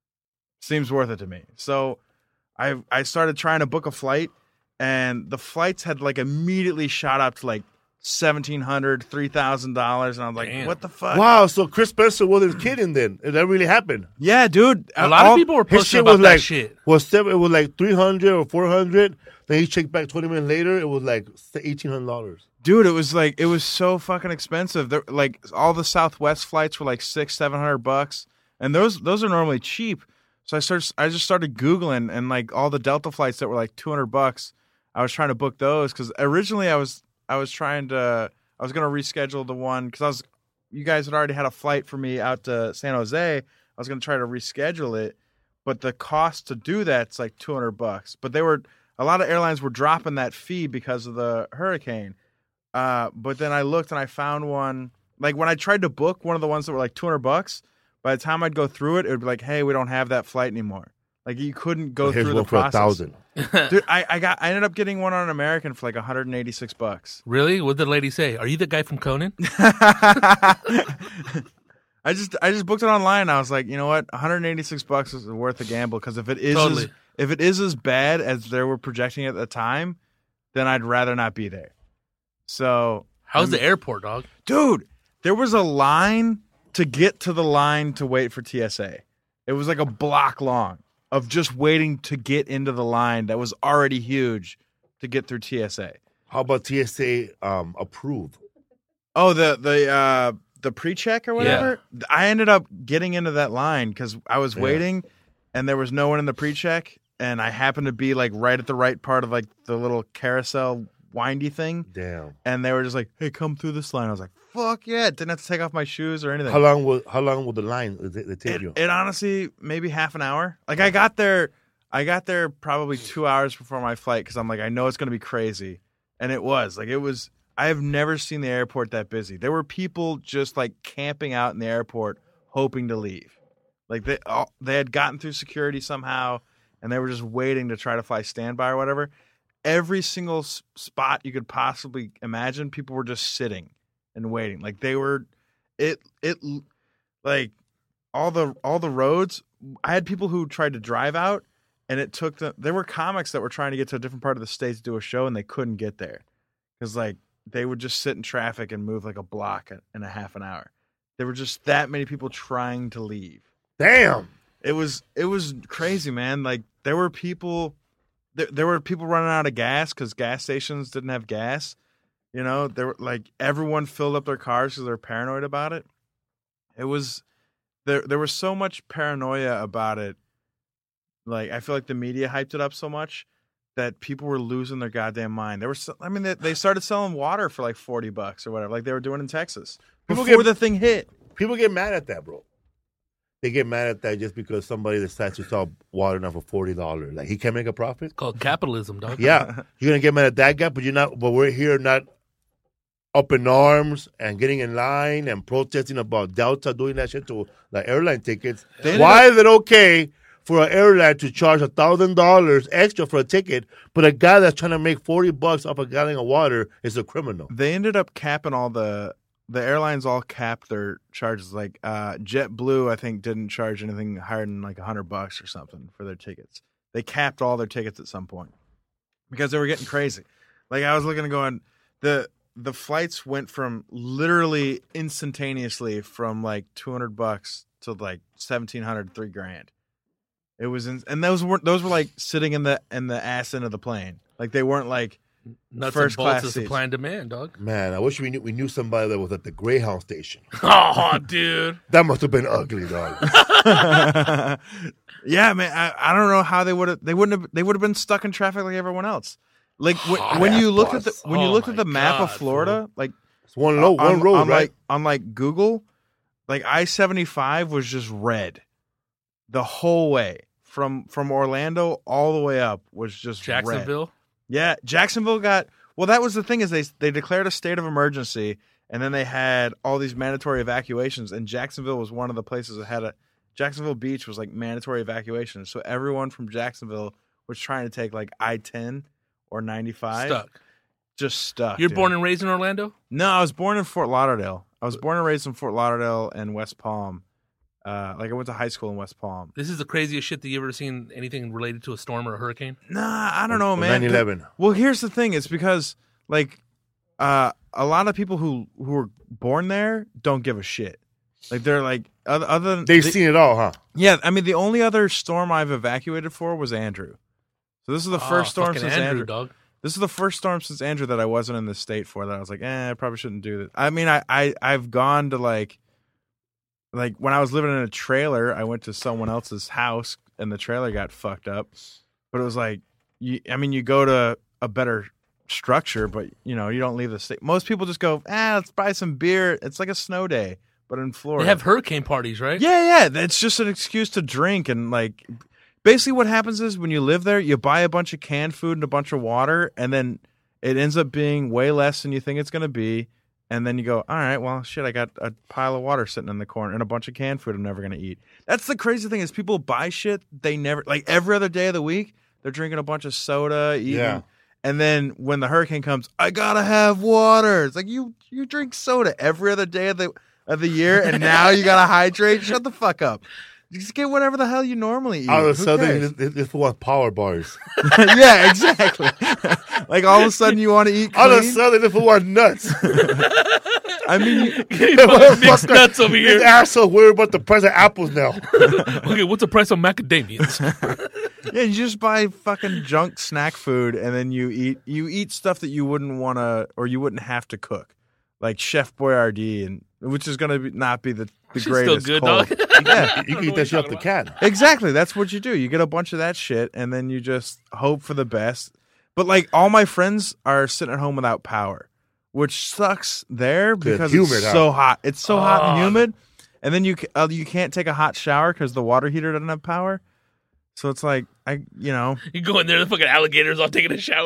Seems worth it to me. So I started trying to book a flight, and the flights had like immediately shot up to like $1,700, $3,000, and I was like, Damn. "What the fuck?" Wow, so Chris Spencer wasn't kidding then. That really happened. Yeah, dude. A lot of people were His posting shit about was that like shit. it was like 300 or 400. Then he checked back 20 minutes later. It was like $1,800. Dude, it was so fucking expensive. Like all the Southwest flights were like $600-$700, and those are normally cheap. So I just started Googling, and like all the Delta flights that were like $200. I was trying to book those because originally I was going to reschedule the one because you guys had already had a flight for me out to San Jose. I was going to try to reschedule it, but the cost to do that's like $200. But a lot of airlines were dropping that fee because of the hurricane. But then I looked and I found one. Like when I tried to book one of the ones that were like $200, by the time I'd go through it, it would be like, "Hey, we don't have that flight anymore." Like you couldn't go Here's through the one for process. $1,000. Dude, I ended up getting one on American for like $186. Really? What did the lady say? Are you the guy from Conan? I just booked it online. And I was like, you know what, $186 is worth a gamble because if it is as bad as they were projecting at the time, then I'd rather not be there. So How's the airport, dog? dude, there was a line to get to the line to wait for TSA. It was like a block long of just waiting to get into the line that was already huge to get through TSA. How about TSA approved? Oh, the pre-check or whatever? Yeah. I ended up getting into that line because I was waiting and there was no one in the pre-check, and I happened to be like right at the right part of like the little carousel windy thing. Damn. And they were just like, "Hey, come through this line." I was like, "Fuck yeah." Didn't have to take off my shoes or anything. How long will the line they take you? It honestly, maybe half an hour. Like I got there I got there probably 2 hours before my flight because I'm like, I know it's going to be crazy. And it was. I have never seen the airport that busy. There were people just like camping out in the airport hoping to leave. Like they had gotten through security somehow and they were just waiting to try to fly standby or whatever. Every single spot you could possibly imagine, people were just sitting and waiting. Like they were, like all the roads. I had people who tried to drive out, and it took them. There were comics that were trying to get to a different part of the state to do a show, and they couldn't get there because like they would just sit in traffic and move like a block in a half an hour. There were just that many people trying to leave. Damn. It was crazy, man. Like there were people running out of gas because gas stations didn't have gas. You know, there were like everyone filled up their cars because they're paranoid about it. It was there was so much paranoia about it. Like I feel like the media hyped it up so much that people were losing their goddamn mind. They started selling water for like $40 or whatever, like they were doing in Texas before the thing hit. People get mad at that, bro. They get mad at that just because somebody decides to sell water now for $40. Like he can make a profit. It's called capitalism, dog. Yeah, you're gonna get mad at that guy, but you're not. But we're here not up in arms and getting in line and protesting about Delta doing that shit to like airline tickets. Why is it okay for an airline to charge $1,000 extra for a ticket, but a guy that's trying to make $40 off a gallon of water is a criminal? They ended up capping all the airlines all capped their charges. Like JetBlue, I think, didn't charge anything higher than like $100 or something for their tickets. They capped all their tickets at some point because they were getting crazy. Like I was looking and going, the flights went from literally instantaneously from like $200 to like $1,700, $3,000. It was, and those were like sitting in the ass end of the plane. Like they weren't like Nuts first and bolts class of seats. supply and demand, dog. Man, I wish we knew somebody that was at the Greyhound station. Oh, dude. That must have been ugly, dog. Yeah, man. I don't know how they would have been stuck in traffic like everyone else. Like when you looked at the map of Florida, like it's one road, right? On like Google, like I-75 was just red the whole way from Orlando all the way up was just Jacksonville. red. Yeah, Jacksonville got that was the thing is they declared a state of emergency and then they had all these mandatory evacuations and Jacksonville was one of the places that had Jacksonville Beach was like mandatory evacuation. So everyone from Jacksonville was trying to take like I-10 or 95. Just stuck. You're born and raised in Orlando? No, I was born in Fort Lauderdale. I was born and raised in Fort Lauderdale and West Palm. Like I went to high school in West Palm. This is the craziest shit that you ever seen anything related to a storm or a hurricane? Nah, I don't know, man. 9/11. Well, here's the thing. It's because like a lot of people who were born there don't give a shit. Like they're like other than They've seen it all, huh? Yeah, I mean the only other storm I've evacuated for was Andrew. So this is the first storm since Andrew. Dog. This is the first storm since Andrew that I wasn't in the state for. That I was like, I probably shouldn't do this. I mean, I've gone to like when I was living in a trailer, I went to someone else's house and the trailer got fucked up. But it was like, you go to a better structure, but you don't leave the state. Most people just go, let's buy some beer. It's like a snow day, but in Florida, they have hurricane parties, right? Yeah. That's just an excuse to drink and like. Basically, what happens is when you live there, you buy a bunch of canned food and a bunch of water, and then it ends up being way less than you think it's going to be. And then you go, all right, well, shit, I got a pile of water sitting in the corner and a bunch of canned food I'm never going to eat. That's the crazy thing is people buy shit they never, like every other day of the week, they're drinking a bunch of soda, eating. Yeah. And then when the hurricane comes, I got to have water. It's like you drink soda every other day of the year, and now you got to hydrate? Shut the fuck up. Just get whatever the hell you normally eat. All of a sudden, this want power bars. Yeah, exactly. Like all of a sudden, you want to eat clean. All of a sudden, this want nuts. I mean, mixed nuts over here. This asshole worried about the price of apples now. Okay, what's the price of macadamias? Yeah, you just buy fucking junk snack food, and then you eat stuff that you wouldn't want to or you wouldn't have to cook, like Chef Boyardee, which is going to not be the greatest. Still good, cold. dog. Yeah, you can eat that shit off the can. Exactly, that's what you do. You get a bunch of that shit, and then you just hope for the best. But like all my friends are sitting at home without power, which sucks there because it's so hot. It's so hot and humid, and then you can't take a hot shower because the water heater doesn't have power. So it's like You go in there, the fucking alligators all taking a shower.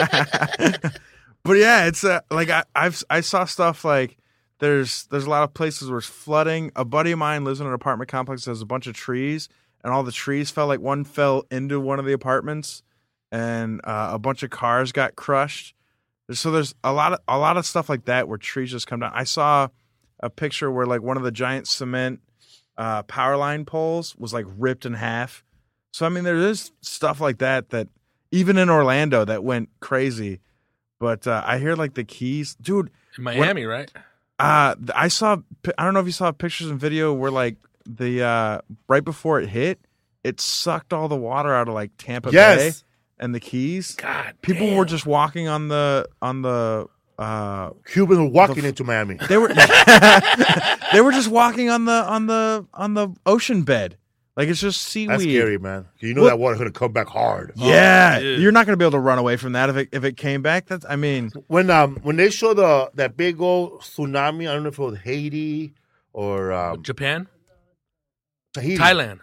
But yeah, it's like I saw stuff like there's a lot of places where it's flooding. A buddy of mine lives in an apartment complex that has a bunch of trees, and all the trees fell. Like one fell into one of the apartments, and a bunch of cars got crushed. So there's a lot of stuff like that where trees just come down. I saw a picture where like one of the giant cement power line poles was like ripped in half. So I mean, there is stuff like that even in Orlando that went crazy. But I hear like the Keys, dude. In Miami, right? I don't know if you saw pictures and video where like the right before it hit, it sucked all the water out of like Tampa Bay and the Keys. God, people were just walking on the Cubans were walking into Miami. They were they were just walking on the ocean bed. Like it's just seaweed. That's scary, man. You know that water's gonna come back hard. Yeah, you're not gonna be able to run away from that if it came back. That's when they show that big old tsunami. I don't know if it was Haiti or Japan, Tahiti, Thailand.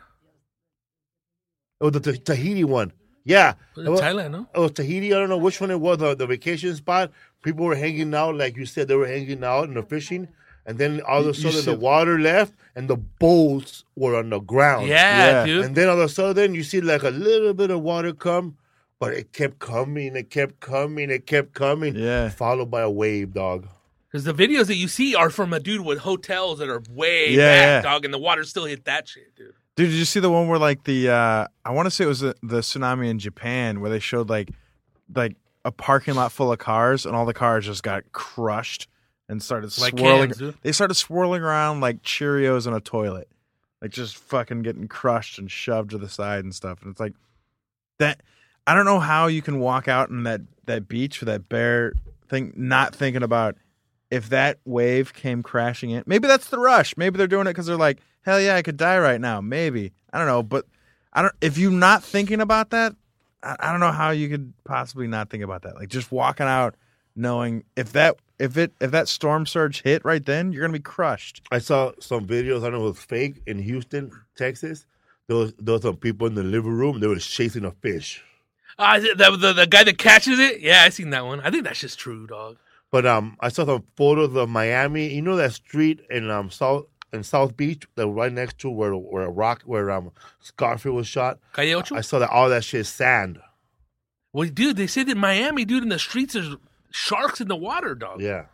Oh, the Tahiti one. Yeah, Thailand. No, it was Tahiti. I don't know which one it was. The vacation spot. People were hanging out, like you said, they were hanging out and fishing. And then all of a sudden the water left and the boats were on the ground. Yeah, dude. And then all of a sudden you see like a little bit of water come, but it kept coming, it kept coming, it kept coming. Yeah. Followed by a wave, dog. Because the videos that you see are from a dude with hotels that are way back, dog, and the water still hit that shit, dude. Dude, did you see the one where like I want to say it was the tsunami in Japan where they showed like a parking lot full of cars and all the cars just got crushed. And started swirling. They started swirling around like Cheerios in a toilet, like just fucking getting crushed and shoved to the side and stuff. And it's like that. I don't know how you can walk out on that beach with that bare thing, not thinking about if that wave came crashing in. Maybe that's the rush. Maybe they're doing it because they're like, hell yeah, I could die right now. Maybe I don't know, but if you're not thinking about that, I don't know how you could possibly not think about that. Like just walking out knowing if that storm surge hit right then, you're gonna be crushed. I saw some videos. I don't know if it was fake in Houston, Texas. There was some people in the living room. They were chasing a fish. The guy that catches it. Yeah, I seen that one. I think that's just true, dog. But I saw some photos of Miami. You know that street in South Beach, that right next to where Scarfield was shot. Calle Ocho? I saw that all that shit is sand. Well, dude, they say that Miami, dude, in the streets there's sharks in the water, dog. Yeah.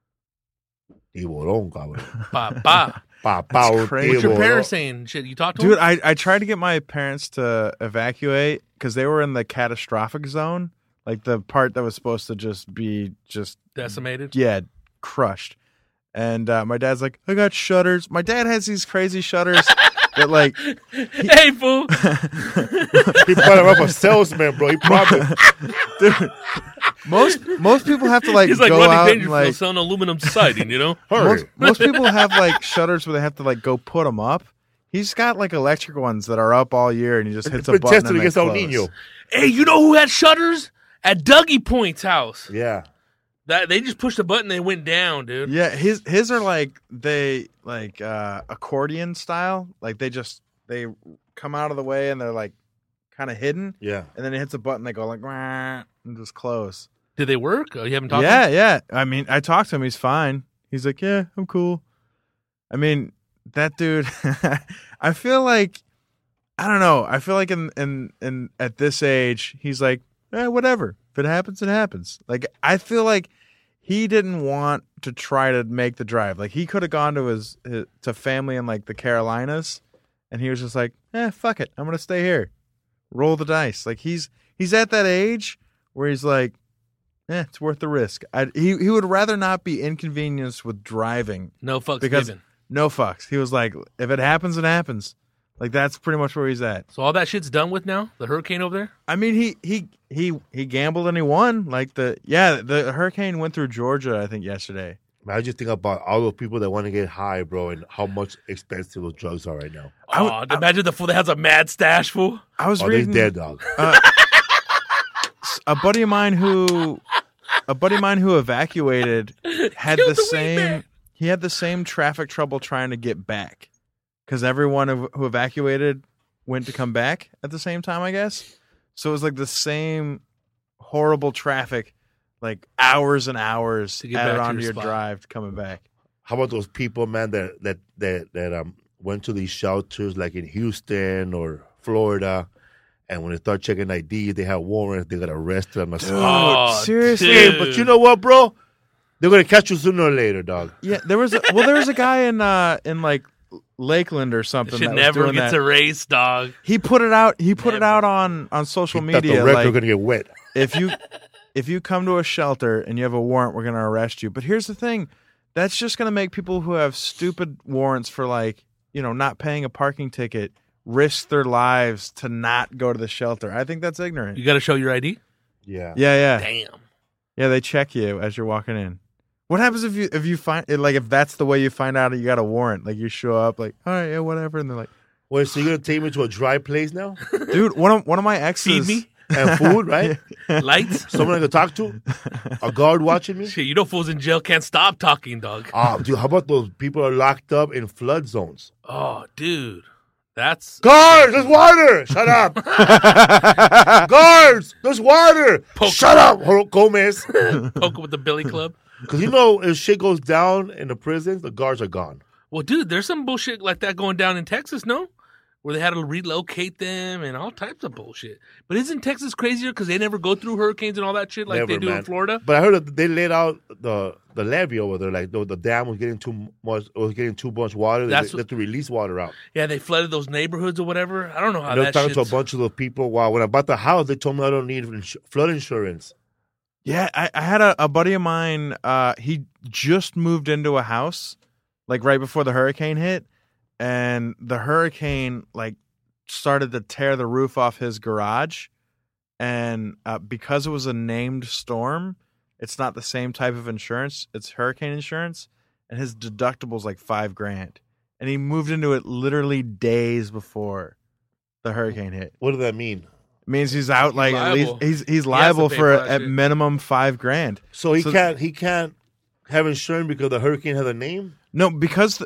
Tiburón, cabrón. Papá. That's crazy. What's your parents saying? Shit, you talked to Dude, them? I tried to get my parents to evacuate because they were in the catastrophic zone, like the part that was supposed to just be decimated. Yeah, crushed. And my dad's like, I got shutters. My dad has these crazy shutters that like, hey fool, he brought him up a salesman, bro. He promised. Dude, most people have to like he's like go running out dangerous and like selling aluminum siding, you know. most people have like shutters where they have to like go put them up. He's got like electric ones that are up all year, and he just hits a button and they close. Niño. Hey, you know who had shutters? At Dougie Point's house. Yeah. That they just pushed a button, they went down, dude. Yeah, his are like accordion style. Like they come out of the way and they're like kind of hidden. Yeah. And then it hits a button, they go like "Wah," and just close. Did they work? Oh, you haven't talked to him? Yeah. I mean, I talked to him. He's fine. He's like, yeah, I'm cool. I mean, that dude. I feel like I don't know. I feel like in at this age, he's like, whatever. If it happens, it happens. Like I feel like he didn't want to try to make the drive. Like he could have gone to his to family in like the Carolinas, and he was just like, fuck it, I'm gonna stay here, roll the dice. Like he's at that age where he's like, it's worth the risk. He would rather not be inconvenienced with driving. No fucks because given. No fucks. He was like, if it happens, it happens. Like that's pretty much where he's at. So all that shit's done with now? The hurricane over there? I mean, he gambled and he won. Like the hurricane went through Georgia, I think, yesterday. Man, I just think about all those people that want to get high, bro, and how much expensive those drugs are right now. Imagine the fool that has a mad stash, fool. I was reading. They dead, dog. A buddy of mine who evacuated had the same. He had the same traffic trouble trying to get back because everyone who evacuated went to come back at the same time, I guess. So it was like the same horrible traffic, like hours and hours To get added back to onto your your spot. drive coming back. How about those people, man, that went to these shelters like in Houston or Florida, and when they start checking ID, they have warrants, they got arrested. I'm like, Oh, seriously? dude. hey, but you know what, bro? They're gonna catch you sooner or later, dog. Yeah, there was a guy in like Lakeland or something Shit that never was doing gets that. erased, dog. He put it out. He put it Never. out on social He thought media. the record Like, gonna get wet. if you come to a shelter and you have a warrant, we're going to arrest you. But here's the thing. That's just going to make people who have stupid warrants for, like, you know, not paying a parking ticket risk their lives to not go to the shelter. I think that's ignorant. You got to show your ID. Yeah. Yeah. Damn. Yeah, they check you as you're walking in. What happens if you find it, like, if that's the way you find out you got a warrant? Like, you show up like, all right, yeah, whatever, and they're like, Wait, so you're gonna take me to a dry place now dude, one of my exes. Feed me. and food, right? Lights. Someone I can talk to, a guard watching me. Shit, you know fools in jail can't stop talking, dog. Ah, dude, how about those people are locked up in flood zones? Oh, dude. That's Guards, there's water. Shut up. Guards, there's water. Poke. Shut up, Gomez. poking with the billy club. Because you know, if shit goes down in the prisons, the guards are gone. Well, dude, there's some bullshit like that going down in Texas, no? Where they had to relocate them and all types of bullshit. But isn't Texas crazier because they never go through hurricanes and all that shit like Never, they do man. in Florida? But I heard that they let out the levee over there. Like the dam was getting too much water. They had to release water out. Yeah, they flooded those neighborhoods or whatever. I don't know how And I was that talking to a shit's... bunch of the people. Wow, when I bought the house, they told me I don't need flood insurance. Yeah, I had a buddy of mine. He just moved into a house, like right before the hurricane hit, and the hurricane like started to tear the roof off his garage, and because it was a named storm, it's not the same type of insurance. It's hurricane insurance, and his deductible's like $5,000, and he moved into it literally days before the hurricane hit. What does that mean? It means he's out like at liable. least he's liable pay for for that at shit. minimum $5,000. So he can't have insurance because the hurricane has a name? No, because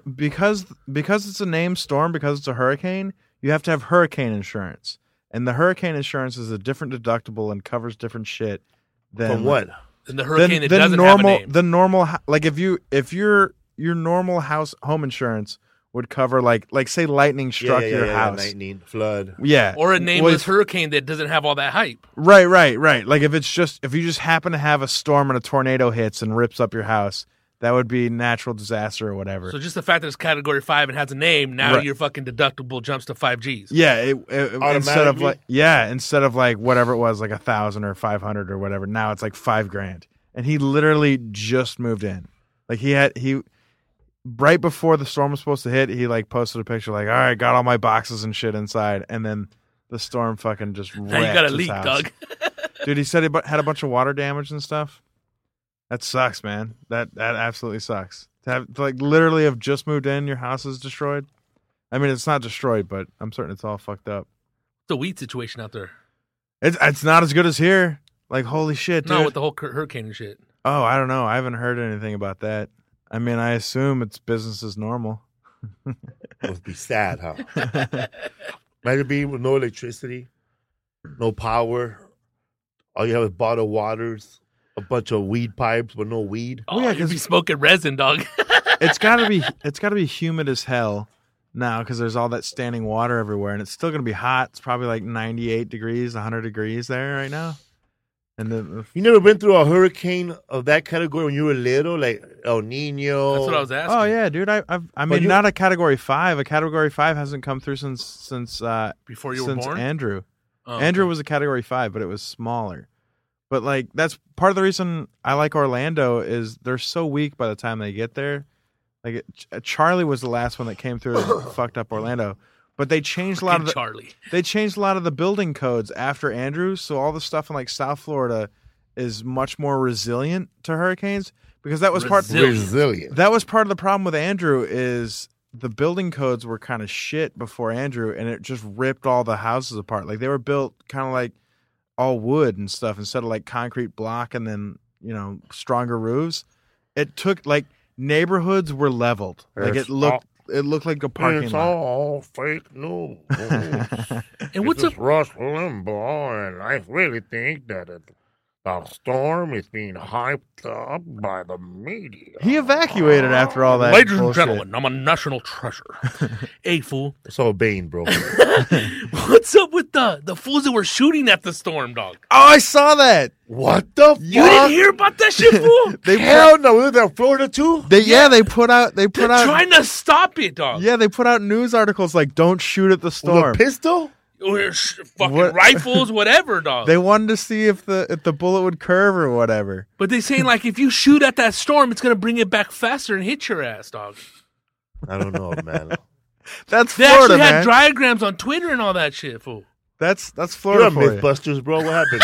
it's a named storm, because it's a hurricane, you have to have hurricane insurance. And the hurricane insurance is a different deductible and covers different shit than From what? And the hurricane that than doesn't normal have a name. the normal like if your normal home insurance would cover like say lightning struck your house. Lightning, flood. Yeah. Or a Well, nameless hurricane that doesn't have all that hype. Right. Like if you just happen to have a storm and a tornado hits and rips up your house, that would be natural disaster or whatever. So just the fact that it's Category 5 and has a name, now Right. your fucking deductible jumps to 5 Gs. Yeah, instead of Automatically? whatever it was, like 1,000 or 500 or whatever. Now it's like $5,000, and he literally just moved in. Like he right before the storm was supposed to hit, he like posted a picture like, all right, got all my boxes and shit inside, and then the storm fucking just wrecked Now you got a his leak, house. dog. Dude, he said he had a bunch of water damage and stuff. That sucks, man. That absolutely sucks. To literally have just moved in, your house is destroyed. I mean, it's not destroyed, but I'm certain it's all fucked up. The weed situation out there. It's not as good as here. Like, holy shit, dude. No, with the whole hurricane and shit. Oh, I don't know. I haven't heard anything about that. I mean, I assume it's business as normal. Must be sad, huh? Imagine being with no electricity, no power. All you have is bottled waters, a bunch of weed pipes with no weed. Oh, yeah, you'd 'cause- be smoking resin, dog. It's gotta be humid as hell now because there's all that standing water everywhere, and it's still gonna be hot. It's probably like 98 degrees, 100 degrees there right now. And then You never been through a hurricane of that category when you were little, like El Nino? That's what I was asking. oh yeah, dude. I mean, you- not a Category 5. A Category 5 hasn't come through since Before you were born? Andrew. Oh, Andrew okay. was a Category 5, but it was smaller. But like that's part of the reason I like Orlando is they're so weak by the time they get there. Like Charlie was the last one that came through and fucked up Orlando. But they changed a lot of the Charlie. they changed a lot of the building codes after Andrew, so all the stuff in like South Florida is much more resilient to hurricanes because that was Resilient. that was part of the problem with Andrew is the building codes were kind of shit before Andrew, and it just ripped all the houses apart. Like they were built kind of like all wood and stuff instead of like concrete block and then, you know, stronger roofs. It took like neighborhoods were leveled. Like it looked it looked like a parking It's lot. all fake news. And what's This up? is Rush Limbaugh, and I really think that the storm is being hyped up by the media. He evacuated after all that. Ladies and bullshit. gentlemen, I'm a national treasure. Hey, fool. It's all Bane, bro. What's up with the fools that were shooting at the storm, dog? Oh, I saw that. What the fuck? You didn't hear about that shit, fool? They Hell no, we were in Florida too? They put out They're trying to stop it, dog. they put out news articles like don't shoot at the With storm. a pistol? Or fucking What? rifles, whatever, dog. They wanted to see if the bullet would curve or whatever. But they saying like if you shoot at that storm, it's gonna bring it back faster and hit your ass, dog. I don't know, man. That's They Florida, actually had man. diagrams on Twitter and all that shit, fool. That's You're Florida a for you. Mythbusters, bro. What happened?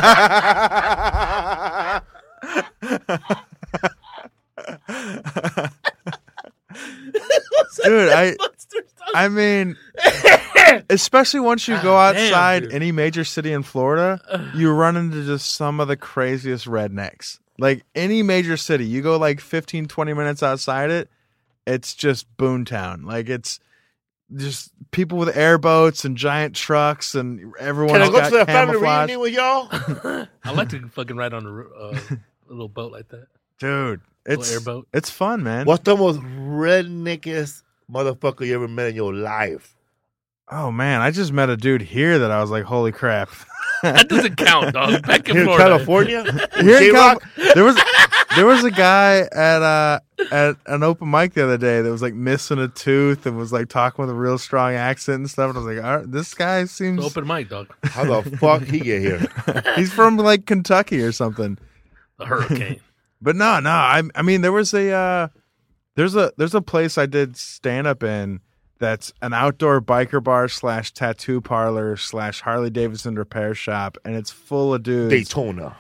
Dude, I mean, especially once you go Ah, damn, outside dude. any major city in Florida, you run into just some of the craziest rednecks. Like any major city, you go like 15, 20 minutes outside it, it's just Boontown. Like it's just people with airboats and giant trucks and Can everyone's I go got to the family camouflage. reunion with y'all? I like to fucking ride on a little boat like that. Dude, it's airboat. it's fun, man. What's the most redneckest motherfucker you ever met in your life? Oh man, I just met a dude here that I was like, holy crap. That doesn't count, dog. Back in Here in Florida. California? Here in J-Rock? there was a guy at an open mic the other day that was like missing a tooth and was like talking with a real strong accent and stuff. And I was like, all right, this guy seems It's open mic, dog. How the fuck he get here? he's from like Kentucky or something. The hurricane. But no, I mean there was there's a place I did stand up in that's an outdoor biker bar / tattoo parlor / Harley Davidson repair shop, and it's full of dudes. Daytona.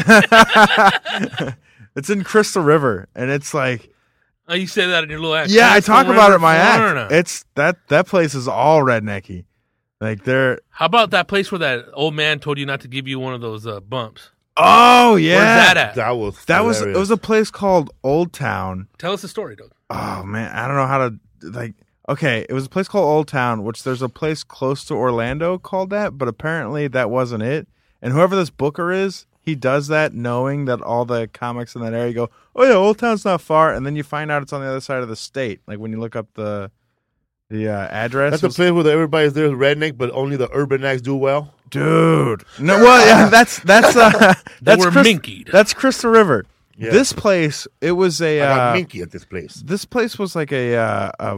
It's in Crystal River, and it's like, Oh, you say that in your little act. yeah, I talk about it in my Florida. act. It's that place is all rednecky. Like they're How about that place where that old man told you not to give you one of those bumps? oh yeah, Where's that at? That was it was a place called Old Town. Tell us the story, dog. Oh man, I don't know how to like. Okay, it was a place called Old Town, which there's a place close to Orlando called that, but apparently that wasn't it. And whoever this booker is, he does that knowing that all the comics in that area go, oh yeah, Old Town's not far, and then you find out it's on the other side of the state. Like when you look up the address. That's the place where everybody's there redneck, but only the urban acts do well. Dude, no, well, yeah, that's They were Crys- minkied. That's Crystal River. Yeah. This place, it was a. I got minky at this place. This place was like a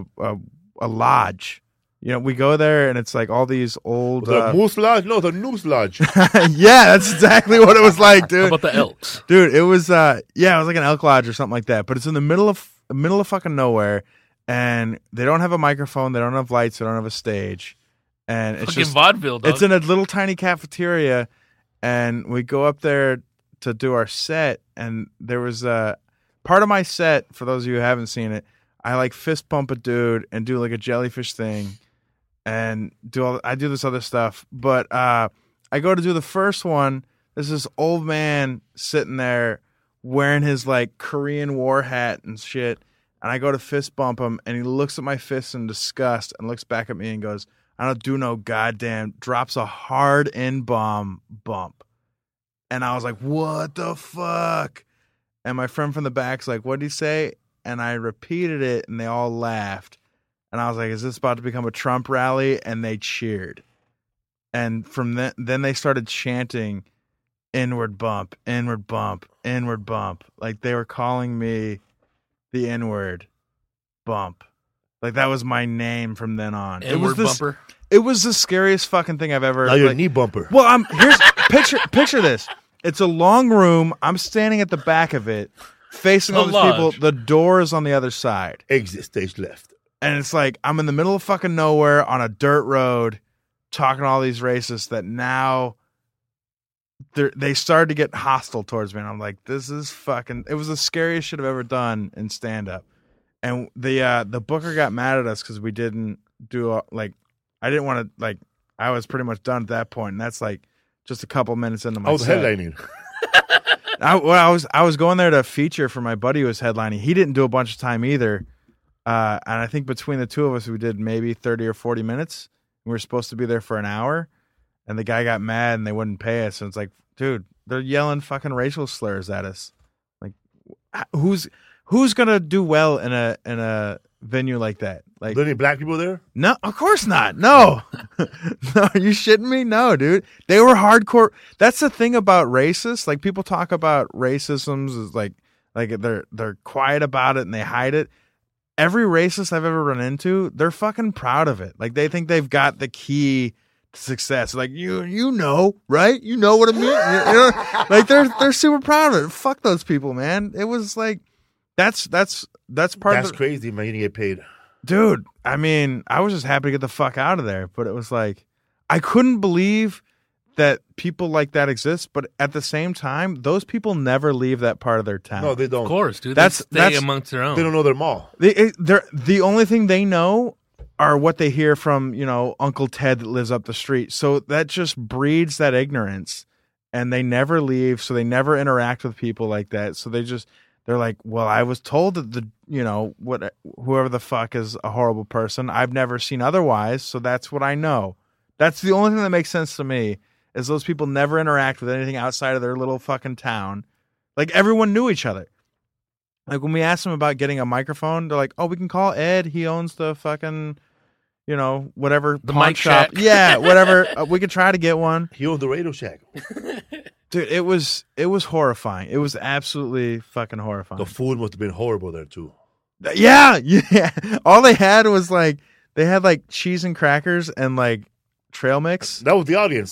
lodge. You know, we go there and it's like all these old. The Moose Lodge? No, the Noose Lodge. Yeah, that's exactly what it was like, How dude. about the Elks? Dude, it was it was like an elk lodge or something like that. But it's in the middle of fucking nowhere, and they don't have a microphone, they don't have lights, they don't have a stage, and it's Fucking just vaudeville, dog. it's in a little tiny cafeteria, and we go up there to do our set, and there was part of my set, for those of you who haven't seen it, I like fist bump a dude and do like a jellyfish thing and I do this other stuff. But I go to do the first one. There's this old man sitting there wearing his like Korean war hat and shit. And I go to fist bump him, and he looks at my fists in disgust and looks back at me and goes, I don't do no goddamn, drops a hard N-bomb bump. And I was like, what the fuck? And my friend from the back's like, what'd he say? And I repeated it, and they all laughed. And I was like, is this about to become a Trump rally? And they cheered. And from then they started chanting, inward bump, inward bump, inward bump. Like they were calling me the N-word bump. Like that was my name from then on. N-word bumper. It was the scariest fucking thing I've ever. Now you're a like, knee bumper. well, here's picture this. It's a long room. I'm standing at the back of it, facing A all these lodge. people. The door is on the other side, Exit stage left. and it's like I'm in the middle of fucking nowhere on a dirt road, talking to all these racists that now they started to get hostile towards me, and I'm like, this is fucking. It was the scariest shit I've ever done in stand up, and the booker got mad at us because we didn't do I didn't want to I was pretty much done at that point, and that's like just a couple minutes into my I was set. headlining. I was going there to feature for my buddy who was headlining. He didn't do a bunch of time either. And I think between the two of us, we did maybe 30 or 40 minutes. We were supposed to be there for an hour, and the guy got mad and they wouldn't pay us. And it's like, dude, they're yelling fucking racial slurs at us. Like, who's gonna do well in a venue like that? Like, Are there any black people there? no, of course not. No, no, are you shitting me? No, dude, they were hardcore. That's the thing about racists. Like, people talk about racisms is like they're quiet about it and they hide it. Every racist I've ever run into, they're fucking proud of it. Like, they think they've got the key to success. Like, you know, right? You know what I mean? You know? Like, they're super proud of it. Fuck those people, man. It was like that's part That's of the, crazy, man. You didn't get paid. dude. I mean, I was just happy to get the fuck out of there. But it was like, I couldn't believe that people like that exist. But at the same time, those people never leave that part of their town. No, they don't. Of course, dude. That's- They stay amongst their own. They don't know their mall. They're the only thing they know are what they hear from, Uncle Ted that lives up the street. So that just breeds that ignorance, and they never leave. So they never interact with people like that. So they're like, well, I was told that whoever the fuck is a horrible person. I've never seen otherwise. So that's what I know. That's the only thing that makes sense to me, is those people never interact with anything outside of their little fucking town. Like, everyone knew each other. Like, when we asked them about getting a microphone, they're like, oh, we can call Ed. He owns the fucking, whatever. The pawn mic shop. shack. Yeah, whatever. We could try to get one. He owned the Radio Shack. Dude, it was horrifying. It was absolutely fucking horrifying. The food must have been horrible there, too. Yeah. All they had was they had cheese and crackers and trail mix. That was the audience.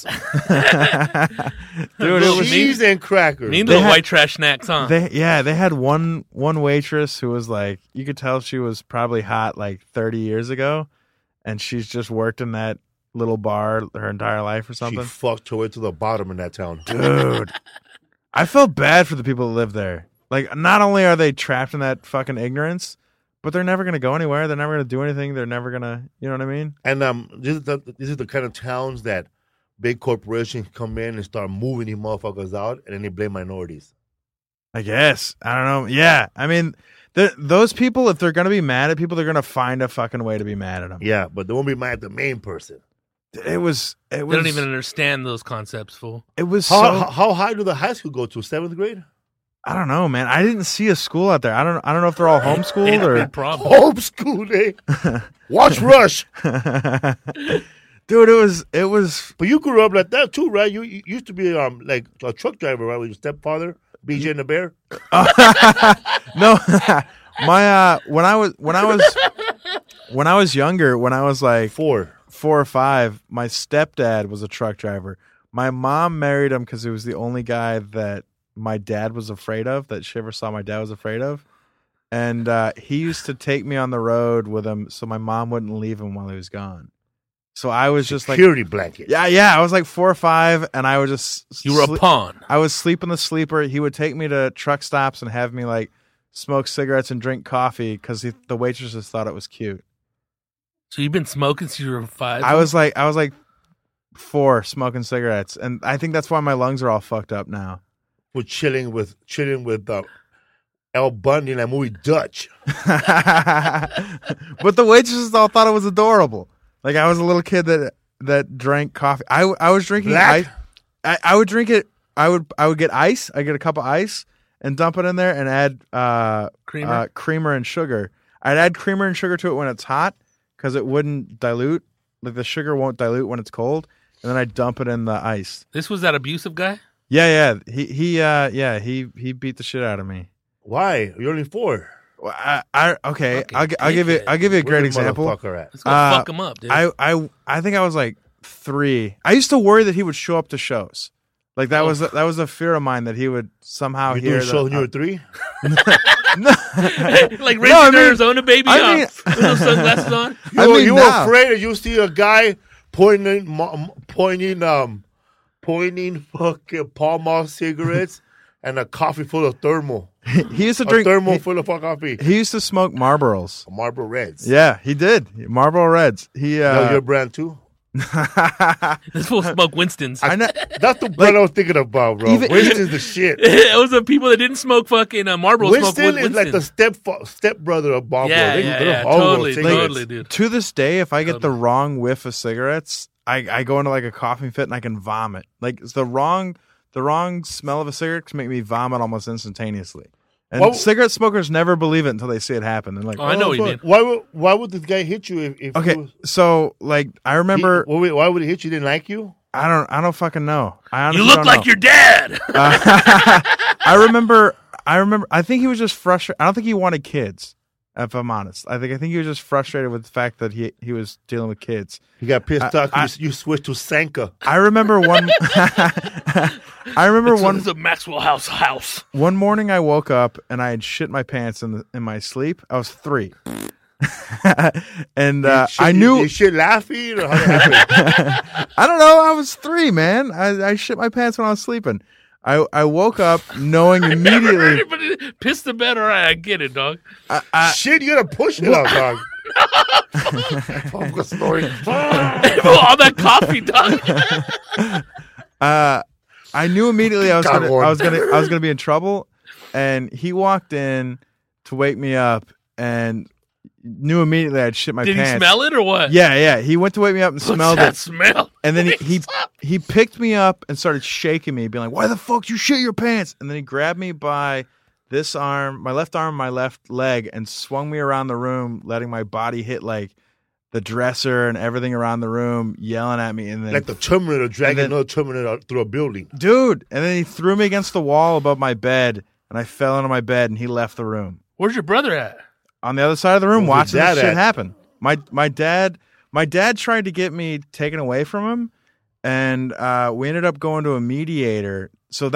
Dude, it was Cheese and crackers. Mean They little had- white trash snacks, huh? They had one waitress who was you could tell she was probably hot 30 years ago, and she's just worked in that little bar her entire life or She something. fucked her way to the bottom in that town. Dude, I felt bad for the people that live there. Not only are they trapped in that fucking ignorance, but they're never gonna go anywhere. They're never gonna do anything. They're never gonna, you know what I mean? And this is the kind of towns that big corporations come in and start moving these motherfuckers out, and then they blame minorities. I guess. I don't know. Yeah, I mean, those people, if they're gonna be mad at people, they're gonna find a fucking way to be mad at them. Yeah, but they won't be mad at the main person. It was. They don't even understand those concepts, fool. It was How high do the high school go to? 7th grade? I don't know, man. I didn't see a school out there. I don't know if they're all homeschooled Ain't a or. big problem. Homeschool, eh? Watch Rush. Dude, it was. But you grew up like that too, right? You used to be like a truck driver, right? With your stepfather, BJ and the Bear. No, my when I was younger, when I was like 4. 4 or 5, my stepdad was a truck driver. My mom married him because he was the only guy that my dad was afraid of, that she ever saw my dad was afraid of. And he used to take me on the road with him so my mom wouldn't leave him while he was gone. So I was just Security blanket. yeah, I was 4 or 5, and I would just You were a pawn. I was sleeping the sleeper. He would take me to truck stops and have me smoke cigarettes and drink coffee because the waitresses thought it was cute. So you've been smoking since you were 5? I was 4 smoking cigarettes, and I think that's why my lungs are all fucked up now. We're chilling with Al Bundy in that movie Dutch. But the waitresses all thought it was adorable. I was a little kid that drank coffee. I was drinking Black? ice. I would drink it. I would get ice. I get a cup of ice and dump it in there and add creamer and sugar. I'd add creamer and sugar to it when it's hot because it wouldn't dilute. The sugar won't dilute when it's cold. And then I'd dump it in the ice. This was that abusive guy? Yeah. He beat the shit out of me. Why? You're only 4. Well, okay. Fucking I'll give you a great Where's the example. motherfucker at? Let's go fuck him up, dude. I think I was 3. I used to worry that he would show up to shows. That was a fear of mine that he would somehow You hear doing shows when you were 3? Like No, I raising mean- Arizona baby I mean- with those sunglasses on. You were now. afraid that you see a guy pointing fucking Pall Mall cigarettes and a coffee full of thermal. He used to A drink. thermal full of coffee. He used to smoke Marlboros. Marlboro Reds. Yeah, he did. Marlboro Reds. He That was your brand too? This fool smoke Winston's. I know. That's the brand I was thinking about, bro. Even- Winston's the shit. It was the people that didn't smoke fucking Marlboro smoke Winston is Winston. like the step brother of Marlboro. Yeah, They're horrible totally, cigarettes. totally, dude. To this day, if I get the Totally. wrong whiff of cigarettes, I go into like a coughing fit and I can vomit. Like it's the wrong smell of a cigarette can make me vomit almost instantaneously. And Well- cigarette smokers never believe it until they see it happen. They're like, Oh, I know what you fuck. mean. Why would this guy hit you if he okay, was, so like I remember, why would he hit you? He didn't like you? I don't fucking know. I You honestly look don't like know. your dad. I remember. I think he was just frustrated. I don't think he wanted kids. If I'm honest, I think he was just frustrated with the fact that he was dealing with kids. He got pissed off. I- You switched to Sanka. I remember one. I remember one. It's a Maxwell house. One morning I woke up and I had shit my pants in my sleep. I was 3. And I knew You shit laughing or how did it happen? I don't know, I was 3, man. I shit my pants when I was sleeping. I woke up knowing immediately Piss the bed. All right, I get it, dog. Shit, you gotta push it out, dog. I'm snoring. All that coffee, dog. I knew immediately I was God, gonna Lord. I was gonna be in trouble, and he walked in to wake me up and knew immediately I'd shit my Did pants. he smell it or what? Yeah. He went to wake me up and What's smelled that it. smell? And then he picked me up and started shaking me, being like, "Why the fuck you shit your pants?" And then he grabbed me by this arm, my left leg, and swung me around the room, letting my body hit like the dresser and everything around the room, yelling at me. And then, Like the Terminator dragging then- another Terminator through a building. dude, and then he threw me against the wall above my bed, and I fell into my bed, and he left the room. Where's your brother at? On the other side of the room, Where's watching your this dad shit at? happen. My dad tried to get me taken away from him, and we ended up going to a mediator. So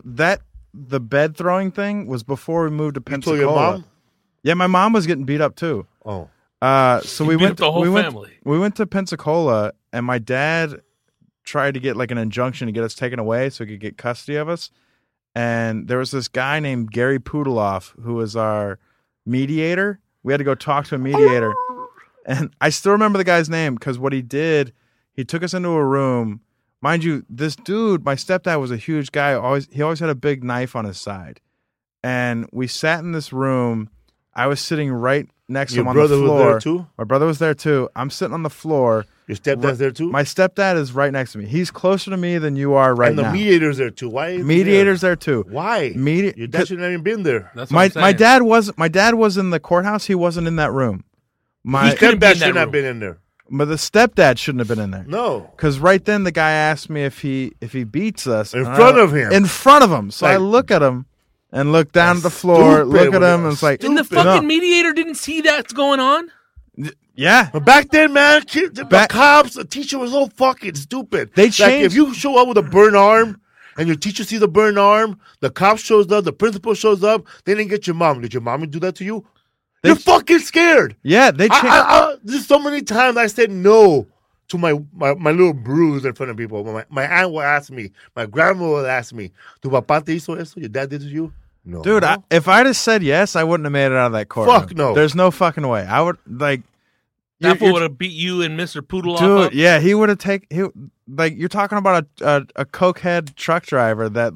the bed throwing thing was before we moved to You told Pensacola. your mom? Yeah, my mom was getting beat up too. Oh. So You we beat went. up the whole family. We went to Pensacola, and my dad tried to get like an injunction to get us taken away so he could get custody of us. And there was this guy named Gary Pudeloff who was our mediator. We had to go talk to a mediator, and I still remember the guy's name because what he did, he took us into a room. Mind you, this dude, my stepdad, was a huge guy. He always had a big knife on his side, and we sat in this room. I was sitting right next to Your him on the brother was floor. there too? My brother was there too. I'm sitting on the floor. Your stepdad's there too? My stepdad is right next to me. He's closer to me than you are right and the now. mediator's there too. Why? is he Mediator's there too. there? Why? Your dad shouldn't have even been there. That's what My I'm saying. dad was in the courthouse. He wasn't in that room. My He couldn't be Stepdad in that shouldn't have room. been in there. but the stepdad shouldn't have been in there. No. Because right then the guy asked me if he beats us In and front of him. In front of him. So I Like- look at him and look down at the floor. stupid Look at when him it and it's like, And the Stupid. fucking No. mediator didn't see that's going on? yeah. But back then, man, the Back- cops, the teacher was so fucking stupid. They Like, changed- if you show up with a burned arm and your teacher sees a burned arm, the cop shows up, the principal shows up, they didn't get your mom. Did your mom do that to you? You're fucking scared. Yeah, they changed. There's so many times I said no to my little bruise in front of people. My aunt will ask me, my grandma will ask me, "Tu papá te hizo eso? Your dad did it to you?" No. Dude, if I'd have said yes, I wouldn't have made it out of that courtroom. Fuck no. There's no fucking way. I would, like... That fool you're- would have beat you and Mr. Poodle Dude, off. yeah, he would have like, you're talking about a cokehead truck driver that,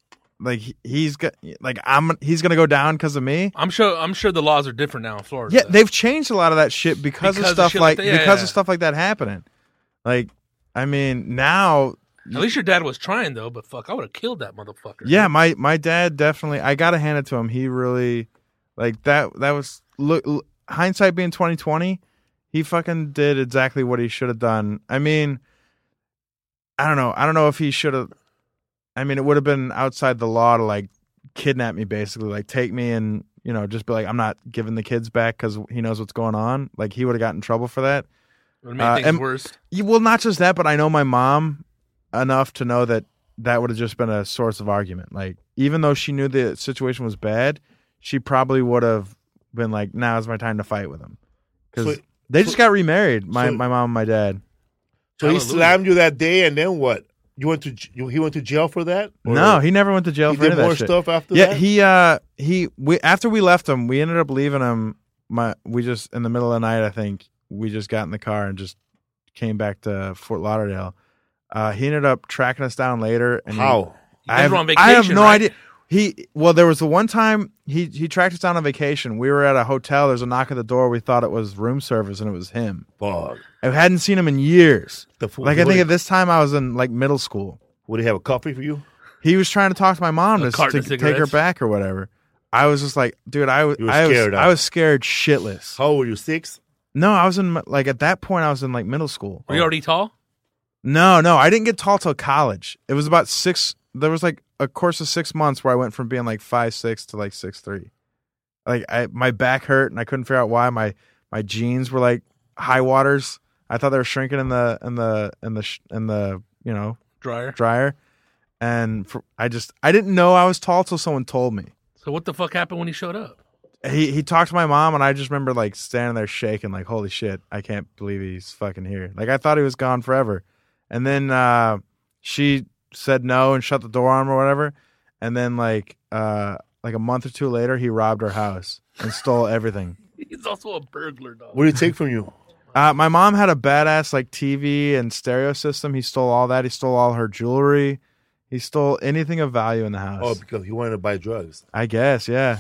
he's gonna go down because of me. I'm sure the laws are different now in Florida. Yeah, they've changed a lot of that shit because of Because of stuff shit like like that, because yeah. of stuff like that happening. Like, I mean, now, At least your dad was trying though, but fuck, I would have killed that motherfucker. yeah, my dad definitely. I gotta hand it to him. He really, like that. That was hindsight being 2020. He fucking did exactly what he should have done. I mean, I don't know. I don't know if he should have. I mean, it would have been outside the law to like kidnap me, basically, like take me and just be like, I'm not giving the kids back because he knows what's going on. Like he would have gotten in trouble for that. It would make things and- worse. Well, not just that, but I know my mom enough to know that would have just been a source of argument. Like, even though she knew the situation was bad, she probably would have been like, "Now's my time to fight with him," because So- they just got remarried. My so- mom and my dad. So he Hallelujah. slammed you that day, and then what? He went to jail for that? Or No, he never went to jail he for any did of that more shit. stuff after Yeah, that? we after we left him, we ended up leaving him. We just in the middle of the night, I think we just got in the car and just came back to Fort Lauderdale. He ended up tracking us down later. And How? You guys were on I have vacation, no right? idea. There was the one time he tracked us down on vacation. We were at a hotel. There's a knock at the door. We thought it was room service, and it was him. Fuck. I hadn't seen him in years. The fool. Like I think at this time I was in like middle school. Would he have a coffee for you? He was trying to talk to my mom A to carton of take her cigarettes? back or whatever. I was just like, dude, I was You were scared, huh? I was scared shitless. How old were you? 6? No, I was in like at that point I was in like middle school. Were you already tall? No, I didn't get tall till college. It was about 6. There was like a course of 6 months where I went from being like 5'6" to like 6'3". Like my back hurt and I couldn't figure out why. My jeans were like high waters. I thought they were shrinking in the Dryer. dryer, and I didn't know I was tall till someone told me. So what the fuck happened when he showed up? He talked to my mom, and I just remember like standing there shaking, like holy shit, I can't believe he's fucking here. Like I thought he was gone forever, and then she said no and shut the door on him or whatever, and then like a month or two later, he robbed our house and stole everything. He's also a burglar, dog. What did he take from you? My mom had a badass like TV and stereo system. He stole all that. He stole all her jewelry. He stole anything of value in the house. Oh, because he wanted to buy drugs. I guess, yeah.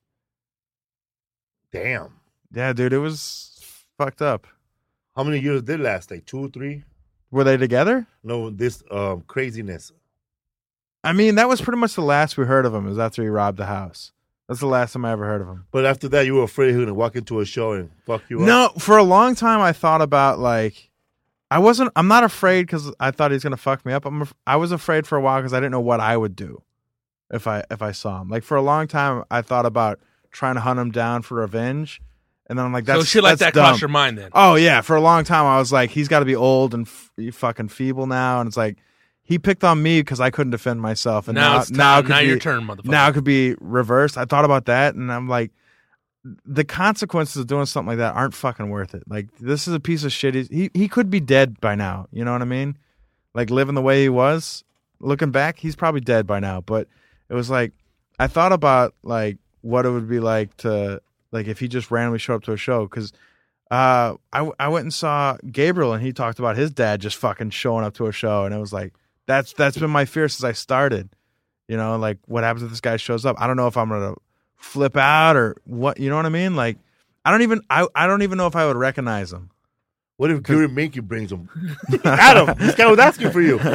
Damn. Yeah, dude, it was fucked up. How many years did it last? Like 2 or 3? Were they together? No, this craziness. I mean, that was pretty much the last we heard of him, is after he robbed the house. That's the last time I ever heard of him. But after that, you were afraid he was going to walk into a show and fuck you up? No, for a long time I thought about like, I'm not afraid because I thought he's going to fuck me up. I was afraid for a while because I didn't know what I would do if I saw him. Like for a long time I thought about trying to hunt him down for revenge. And then I'm like, that's so shit like that dumb. crossed your mind then. Oh yeah, for a long time I was like, he's got to be old and fucking feeble now, and it's like he picked on me because I couldn't defend myself, and Now it's time. now it could Now be, your turn, motherfucker. Now it could be reversed. I thought about that, and I'm like, the consequences of doing something like that aren't fucking worth it. Like this is a piece of shit. He could be dead by now. You know what I mean? Like living the way he was. Looking back, he's probably dead by now. But it was like I thought about like what it would be like to. Like if he just randomly showed up to a show, because I went and saw Gabriel and he talked about his dad just fucking showing up to a show, and it was like that's been my fear since I started. You know, like what happens if this guy shows up? I don't know if I'm gonna flip out or what. You know what I mean? Like I don't even know if I would recognize him. What if Gary Minky brings him? Adam, this guy was asking for you.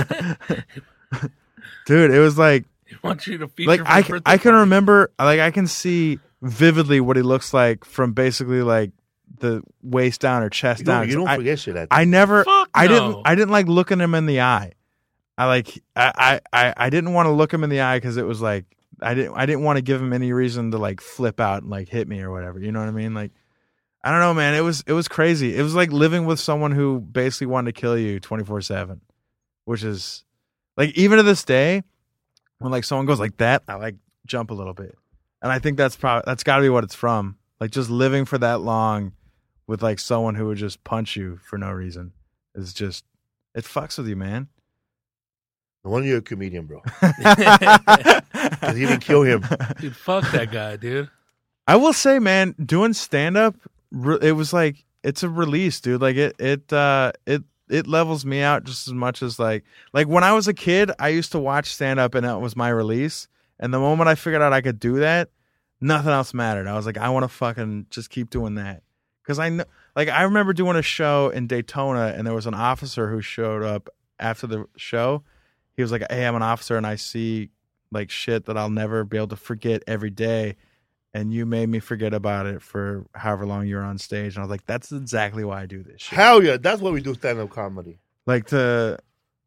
Dude, it was like He wants you to feature like for I his can birthday remember, like I can see vividly what he looks like from basically like the waist down or chest down. You don't forget shit like that. I never, Fuck I no. didn't like looking him in the eye. I didn't want to look him in the eye because it was like I didn't want to give him any reason to like flip out and like hit me or whatever. You know what I mean? Like I don't know, man. It was crazy. It was like living with someone who basically wanted to kill you 24/7, which is like even to this day when like someone goes like that, I like jump a little bit. And I think that's got to be what it's from. Like just living for that long with like someone who would just punch you for no reason is just it fucks with you, man. No wonder you're a comedian, bro. 'Cause he didn't kill him. Dude, fuck that guy, dude. I will say, man, doing stand up, it was like it's a release, dude. Like it levels me out just as much as like when I was a kid, I used to watch stand up and that was my release. And the moment I figured out I could do that, nothing else mattered. I was like, I want to fucking just keep doing that. Because I know, like, I remember doing a show in Daytona, and there was an officer who showed up after the show. He was like, hey, I'm an officer, and I see, like, shit that I'll never be able to forget every day. And you made me forget about it for however long you're on stage. And I was like, that's exactly why I do this shit. Hell yeah, that's why we do stand-up comedy. Like, the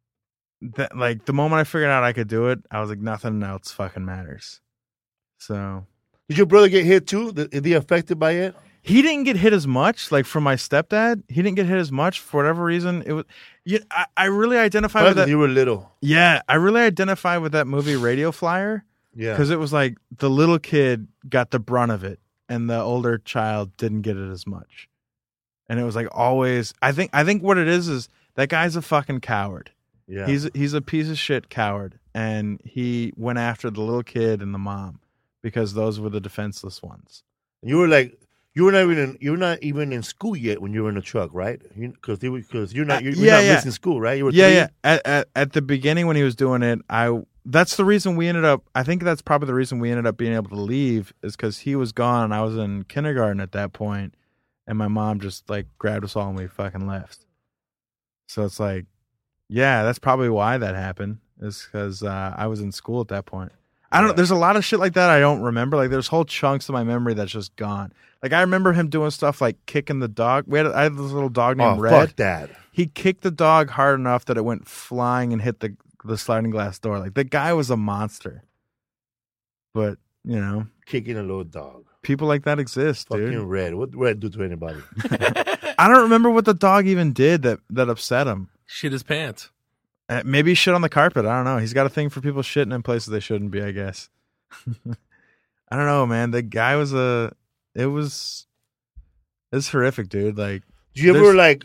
moment I figured out I could do it, I was like, nothing else fucking matters. So Did your brother get hit too? Is he affected by it? he didn't get hit as much. Like from my stepdad, he didn't get hit as much for whatever reason. It was, I really identify with that. You were little. Yeah, I really identify with that movie Radio Flyer Yeah. because it was like the little kid got the brunt of it, and the older child didn't get it as much. And it was like always. I think what it is that guy's a fucking coward. Yeah. He's a piece of shit coward, and he went after the little kid and the mom because those were the defenseless ones. You were like, You were not even in school yet when you were in the truck, right? Because you're not Yeah. missing school, right? You were Yeah. 3? At the beginning when he was doing it, that's the reason we ended up. I think that's probably the reason we ended up being able to leave is because he was gone. And I was in kindergarten at that point, and my mom just like grabbed us all and we fucking left. So it's like, yeah, that's probably why that happened. Is because I was in school at that point. I don't know. There's a lot of shit like that I don't remember. Like there's whole chunks of my memory that's just gone. Like I remember him doing stuff like kicking the dog. I had this little dog named Red. Fuck that. He kicked the dog hard enough that it went flying and hit the sliding glass door. Like the guy was a monster. But, you know, Kicking a little dog. people like that exist, Fucking dude. Red. What Red do to anybody? I don't remember what the dog even did that upset him. Shit his pants. Maybe he shit on the carpet. I don't know. He's got a thing for people shitting in places they shouldn't be, I guess. I don't know, man. The guy was it's horrific, dude. Like, Do you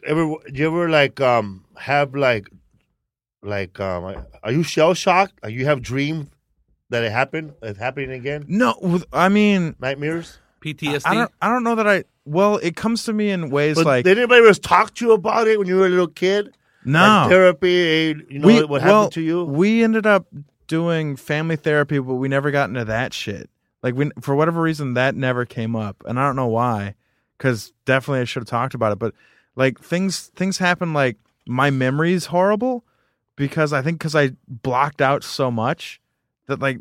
There's- are you shell shocked? Like you have dreams that it's happening again? no, I mean, Nightmares? PTSD. I don't know that well, it comes to me in ways But like, did anybody ever talk to you about it when you were a little kid? no. Like therapy, what happened to you? We ended up doing family therapy, but we never got into that shit. Like, for whatever reason, that never came up, and I don't know why. Because definitely I should have talked about it. But like things happen. Like my memory's horrible because I blocked out so much that like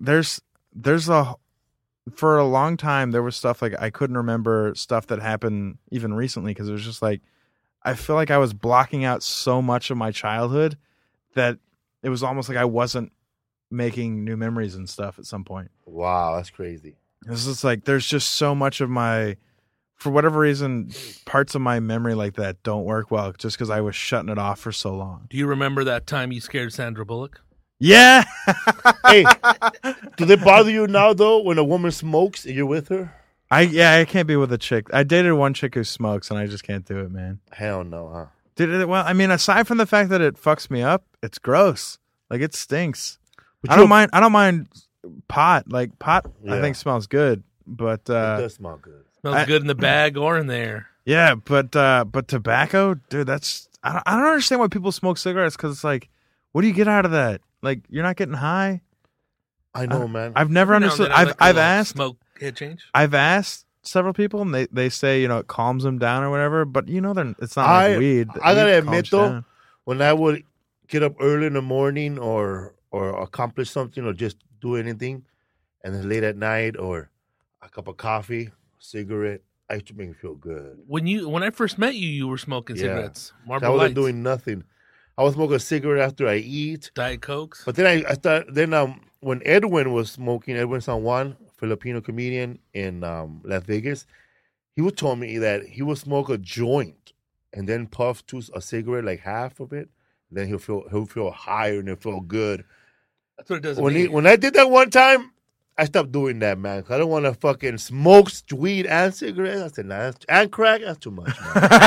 for a long time there was stuff like I couldn't remember stuff that happened even recently because it was just like I feel like I was blocking out so much of my childhood that it was almost like I wasn't making new memories and stuff at some point. Wow, that's crazy. It's just like there's just so much of my, for whatever reason, parts of my memory like that don't work well just because I was shutting it off for so long. Do you remember that time you scared Sandra Bullock? Yeah. Hey, do they bother you now though when a woman smokes and you're with her? I can't be with a chick. I dated one chick who smokes and I just can't do it, man. Hell no, huh? Well, I mean, aside from the fact that it fucks me up, it's gross. Like it stinks. But I don't mind pot. Like pot, I Yeah. think smells good, but It does smell good. Smells good in the bag or in there. yeah, but tobacco, dude, I don't understand why people smoke cigarettes because it's like, what do you get out of that? Like, you're not getting high. I know, man. I've never Every now and understood. then I like a I've little asked. smoke head change. I've asked several people, and they say it calms them down or whatever. But it's not like weed. I gotta Weed admit calms though, down. when I would get up early in the morning or accomplish something or just do anything, and then late at night or a cup of coffee, cigarette, I used to make me feel good. When I first met you, you were smoking Yeah. cigarettes. I Marlboro wasn't Lights, doing nothing. I was smoking a cigarette after I eat. Diet Cokes. But then I started. Then when Edwin was smoking, Edwin San Juan, Filipino comedian in Las Vegas, he would tell me that he would smoke a joint and then puff a cigarette, like half of it. Then he'll feel higher and he'll feel good. That's what it does. to me. When I did that one time, I stopped doing that, man. 'Cause I don't want to fucking smoke weed and cigarettes. I said, nah, and crack. That's too much,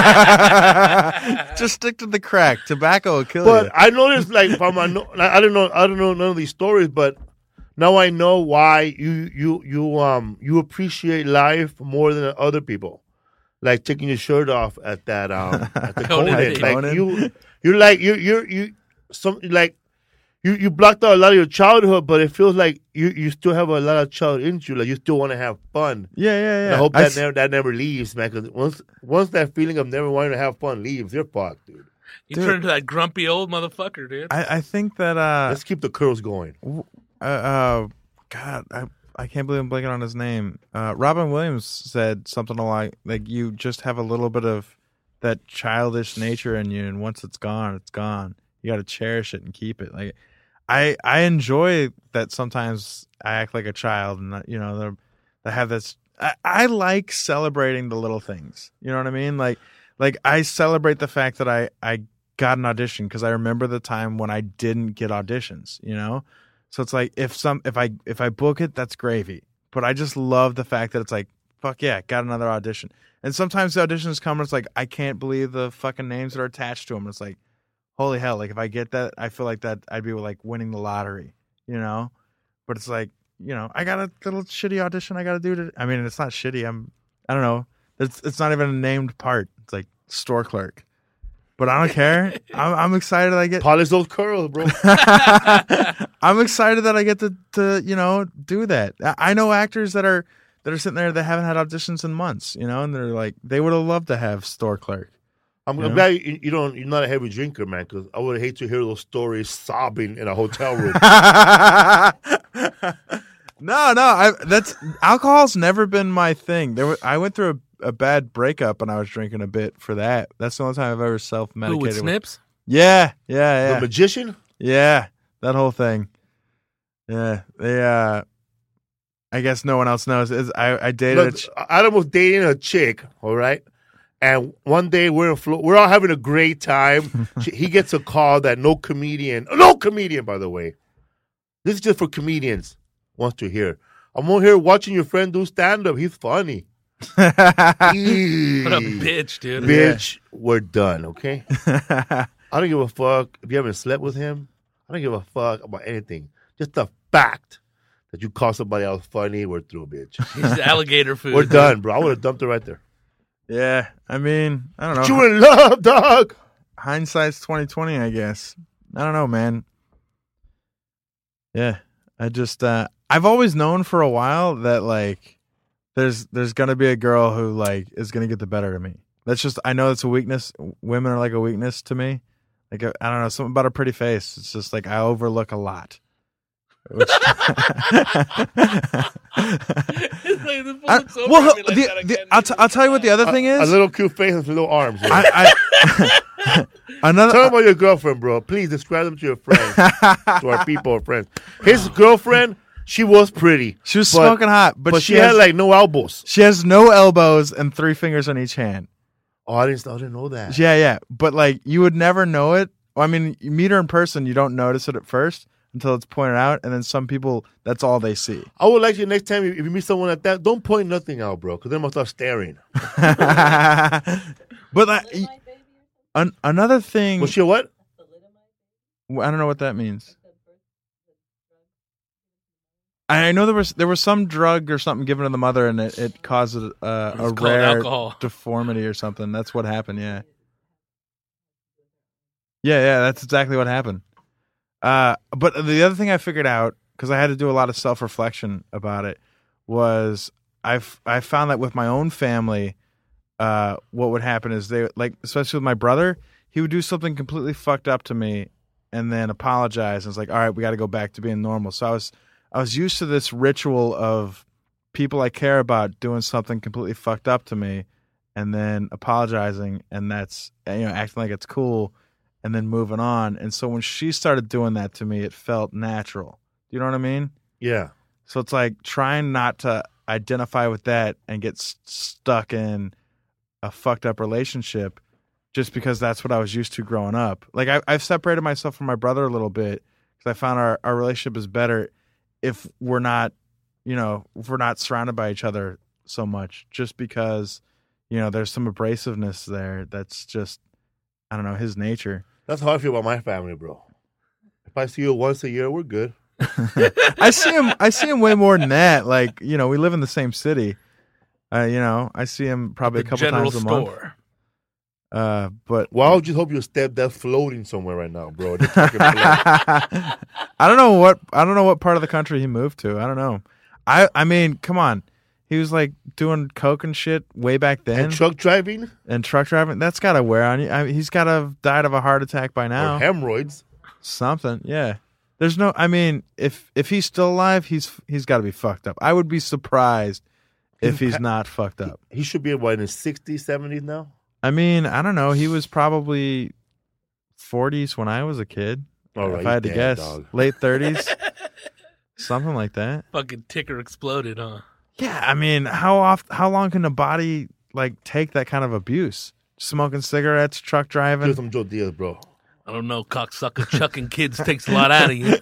man. Just stick to the crack. Tobacco will kill But you. I noticed, like, I don't know none of these stories, but now I know why you appreciate life more than other people, like taking your shirt off at that at the Conan Conan. did. Like Conan? you blocked out a lot of your childhood, but it feels like you still have a lot of childhood in you. Like you still want to have fun. Yeah. And I hope that never leaves, man. Because once that feeling of never wanting to have fun leaves, you're fucked, dude. You turn into that grumpy old motherfucker, dude. I think that Let's keep the curls going. God, I can't believe I'm blanking on his name. Robin Williams said something like you just have a little bit of that childish nature in you, and once it's gone, it's gone. You got to cherish it and keep it. Like I enjoy that sometimes I act like a child, and they have this. I like celebrating the little things. You know what I mean? Like I celebrate the fact that I got an audition because I remember the time when I didn't get auditions. So it's like if I book it, that's gravy. But I just love the fact that it's like, fuck yeah, got another audition. And sometimes the auditions come and it's like, I can't believe the fucking names that are attached to them. It's like, holy hell, like if I get that, I feel like that I'd be like winning the lottery, But it's like, I got a little shitty audition I got to do. I mean, it's not shitty. I don't know. It's not even a named part. It's like store clerk. But I don't care. I'm excited I get. Polish those curls, bro. I'm excited that I get to do that. I know actors that are sitting there that haven't had auditions in months, and they're like they would have loved to have store clerk. I'm glad you're not a heavy drinker, man, because I would hate to hear those stories sobbing in a hotel room. No, that's alcohol's never been my thing. I went through a bad breakup and I was drinking a bit for that. That's the only time I've ever self-medicated. Who, with Snips? Yeah. The magician? Yeah, that whole thing. Yeah, they. I guess no one else knows. I dated. Look, Adam was dating a chick, all right? And one day we're all having a great time. He gets a call that no comedian, by the way. This is just for comedians, wants to hear. I'm over here watching your friend do stand-up. He's funny. What a bitch, dude. Bitch, we're done, okay? I don't give a fuck if you haven't slept with him. I don't give a fuck about anything. Just the fact that you call somebody else funny, we're through, bitch. He's alligator food. We're done, bro. I would have dumped it right there. Yeah, I mean, I don't know. You in love, dog. Hindsight's 2020, I guess. I don't know, man. Yeah, I just I've always known for a while that like there's gonna be a girl who like is gonna get the better of me. That's just I know it's a weakness. Women are like a weakness to me. Like I don't know, something about a pretty face. It's just like I overlook a lot. Which... I'll tell you what the other thing is. A little cute face with little arms. Yeah. Tell Another. them about your girlfriend, bro. Please describe them to your friends, to our people or friends. His girlfriend, she was pretty. She was smoking hot, but she had like no elbows. She has no elbows and 3 fingers on each hand. Oh, I didn't know that. Yeah. But like you would never know it. I mean, you meet her in person, you don't notice it at first until it's pointed out, and then some people, that's all they see. I would like you next time if you meet someone like that, don't point nothing out, bro, because then they'll start staring. But like, another thing. Was she a what? I don't know what that means. I know there was some drug or something given to the mother, and it caused a rare alcohol deformity or something. That's what happened. Yeah. Yeah. That's exactly what happened. But the other thing I figured out, because I had to do a lot of self-reflection about it, was I found that with my own family, what would happen is they, like, especially with my brother, he would do something completely fucked up to me and then apologize. And it's like, all right, we got to go back to being normal. So I was used to this ritual of people I care about doing something completely fucked up to me and then apologizing, and that's, acting like it's cool, and then moving on. And so when she started doing that to me, it felt natural. Do you know what I mean? Yeah. So it's like trying not to identify with that and get stuck in a fucked up relationship just because that's what I was used to growing up. Like I've separated myself from my brother a little bit because I found our relationship is better if we're not, if we're not surrounded by each other so much, just because, there's some abrasiveness there. That's just, I don't know, his nature. That's how I feel about my family, bro. If I see you once a year, we're good. I see him way more than that. Like, we live in the same city. I see him probably a couple times a month. But I would just hope your stepdad's floating somewhere right now, bro. I don't know what part of the country he moved to. I don't know. I mean, come on. He was like doing coke and shit way back then. And truck driving? That's got to wear on you. He's got to have died of a heart attack by now. Or hemorrhoids. Something, yeah. There's no, I mean, if he's still alive, he's got to be fucked up. I would be surprised if he's not fucked up. He should be, in his 60s, 70s now? I mean, I don't know. He was probably 40s when I was a kid. All right, if I had to guess. Dog. Late 30s. Something like that. Fucking ticker exploded, huh? Yeah, I mean, how long can a body like take that kind of abuse? Smoking cigarettes, truck driving. Do some Joe Diaz, bro. I don't know, cocksucker. Chucking kids takes a lot out of you.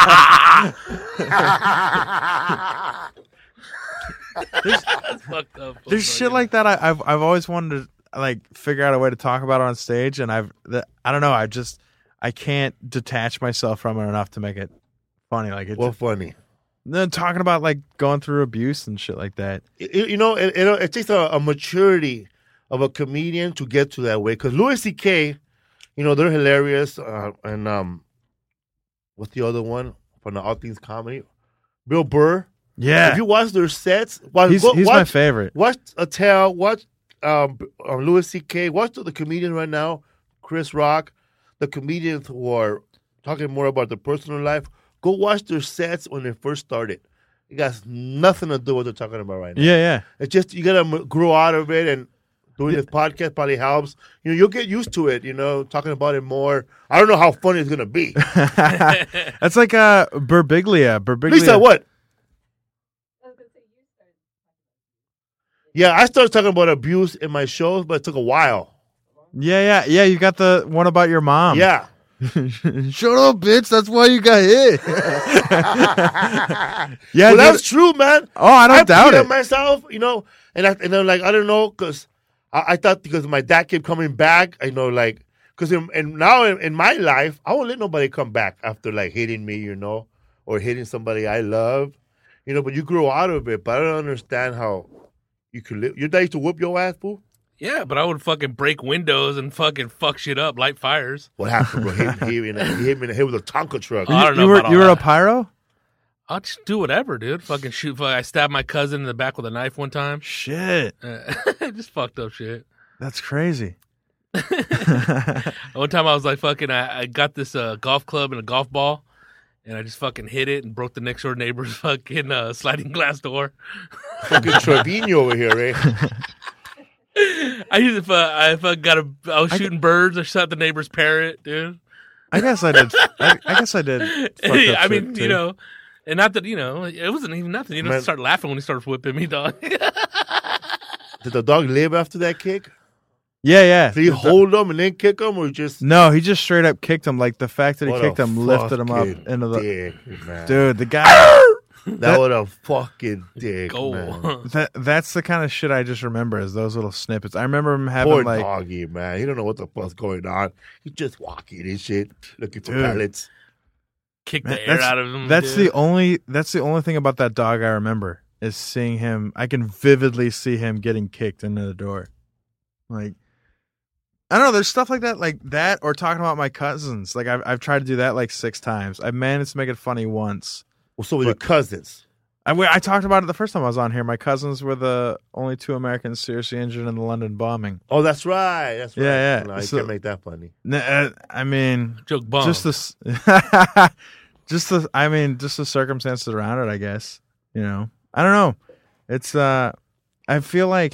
That's fucked up. There's shit like that. I've always wanted to like figure out a way to talk about it on stage, and I don't know. I can't detach myself from it enough to make it funny. Like funny? Then talking about like going through abuse and shit like that. It takes a maturity of a comedian to get to that way. Because Louis C.K., they're hilarious. And what's the other one from the All Things Comedy? Bill Burr. Yeah. If you watch their sets, he's my favorite. Watch Attell, watch Louis C.K., watch the comedian right now, Chris Rock, the comedians who are talking more about their personal life. Go watch their sets when they first started. It got nothing to do with what they're talking about right now. Yeah. It's just you got to grow out of it, and doing this podcast probably helps. You'll get used to it, talking about it more. I don't know how funny it's going to be. That's like Birbiglia. Lisa, what? Yeah, I started talking about abuse in my shows, but it took a while. Yeah. You got the one about your mom. Yeah. Shut up, bitch. That's why you got hit. Well, that's true, man. Oh, I don't doubt it. Myself, and then like I don't know, because I thought because my dad kept coming back, because now in my life, I won't let nobody come back after like hitting me, or hitting somebody I love, But you grow out of it. But I don't understand how you could live. Your dad used to whoop your ass, fool. Yeah, but I would fucking break windows and fucking fuck shit up, light fires. What happened, bro? He hit me in the head with a Tonka truck. I don't know you were a pyro? I'll just do whatever, dude. Fucking shoot. I stabbed my cousin in the back with a knife one time. Shit. Just fucked up shit. That's crazy. One time I was like fucking, I got this golf club and a golf ball, and I just fucking hit it and broke the next door neighbor's fucking sliding glass door. Fucking Trevino over here, eh? I was shooting birds. I shot the neighbor's parrot, dude. I guess I did. I guess I did. I mean, and not that it wasn't even nothing. You just start laughing when he starts whipping me, dog. Did the dog live after that kick? Yeah. Did he hold him and then kick him, or just? No, he just straight up kicked him. Like the fact that he kicked him lifted him up into the. Dick, man. Dude, the guy. That was a fucking dick, Go. man. That's the kind of shit I just remember is those little snippets. I remember him having Poor like doggy, man. He don't know what the fuck's going on. He's just walking and shit, looking for pellets. Kick the air out of him. That's the only thing about that dog I remember is seeing him. I can vividly see him getting kicked into the door. Like I don't know. There's stuff like that, or talking about my cousins. Like I've tried to do that like 6 times. I managed to make it funny once. Well, so with your cousins. I talked about it the first time I was on here. My cousins were the only 2 Americans seriously injured in the London bombing. Oh, that's right. Yeah. No, you can't make that funny. I mean, joke bomb. Just the circumstances around it, I guess. I don't know. It's I feel like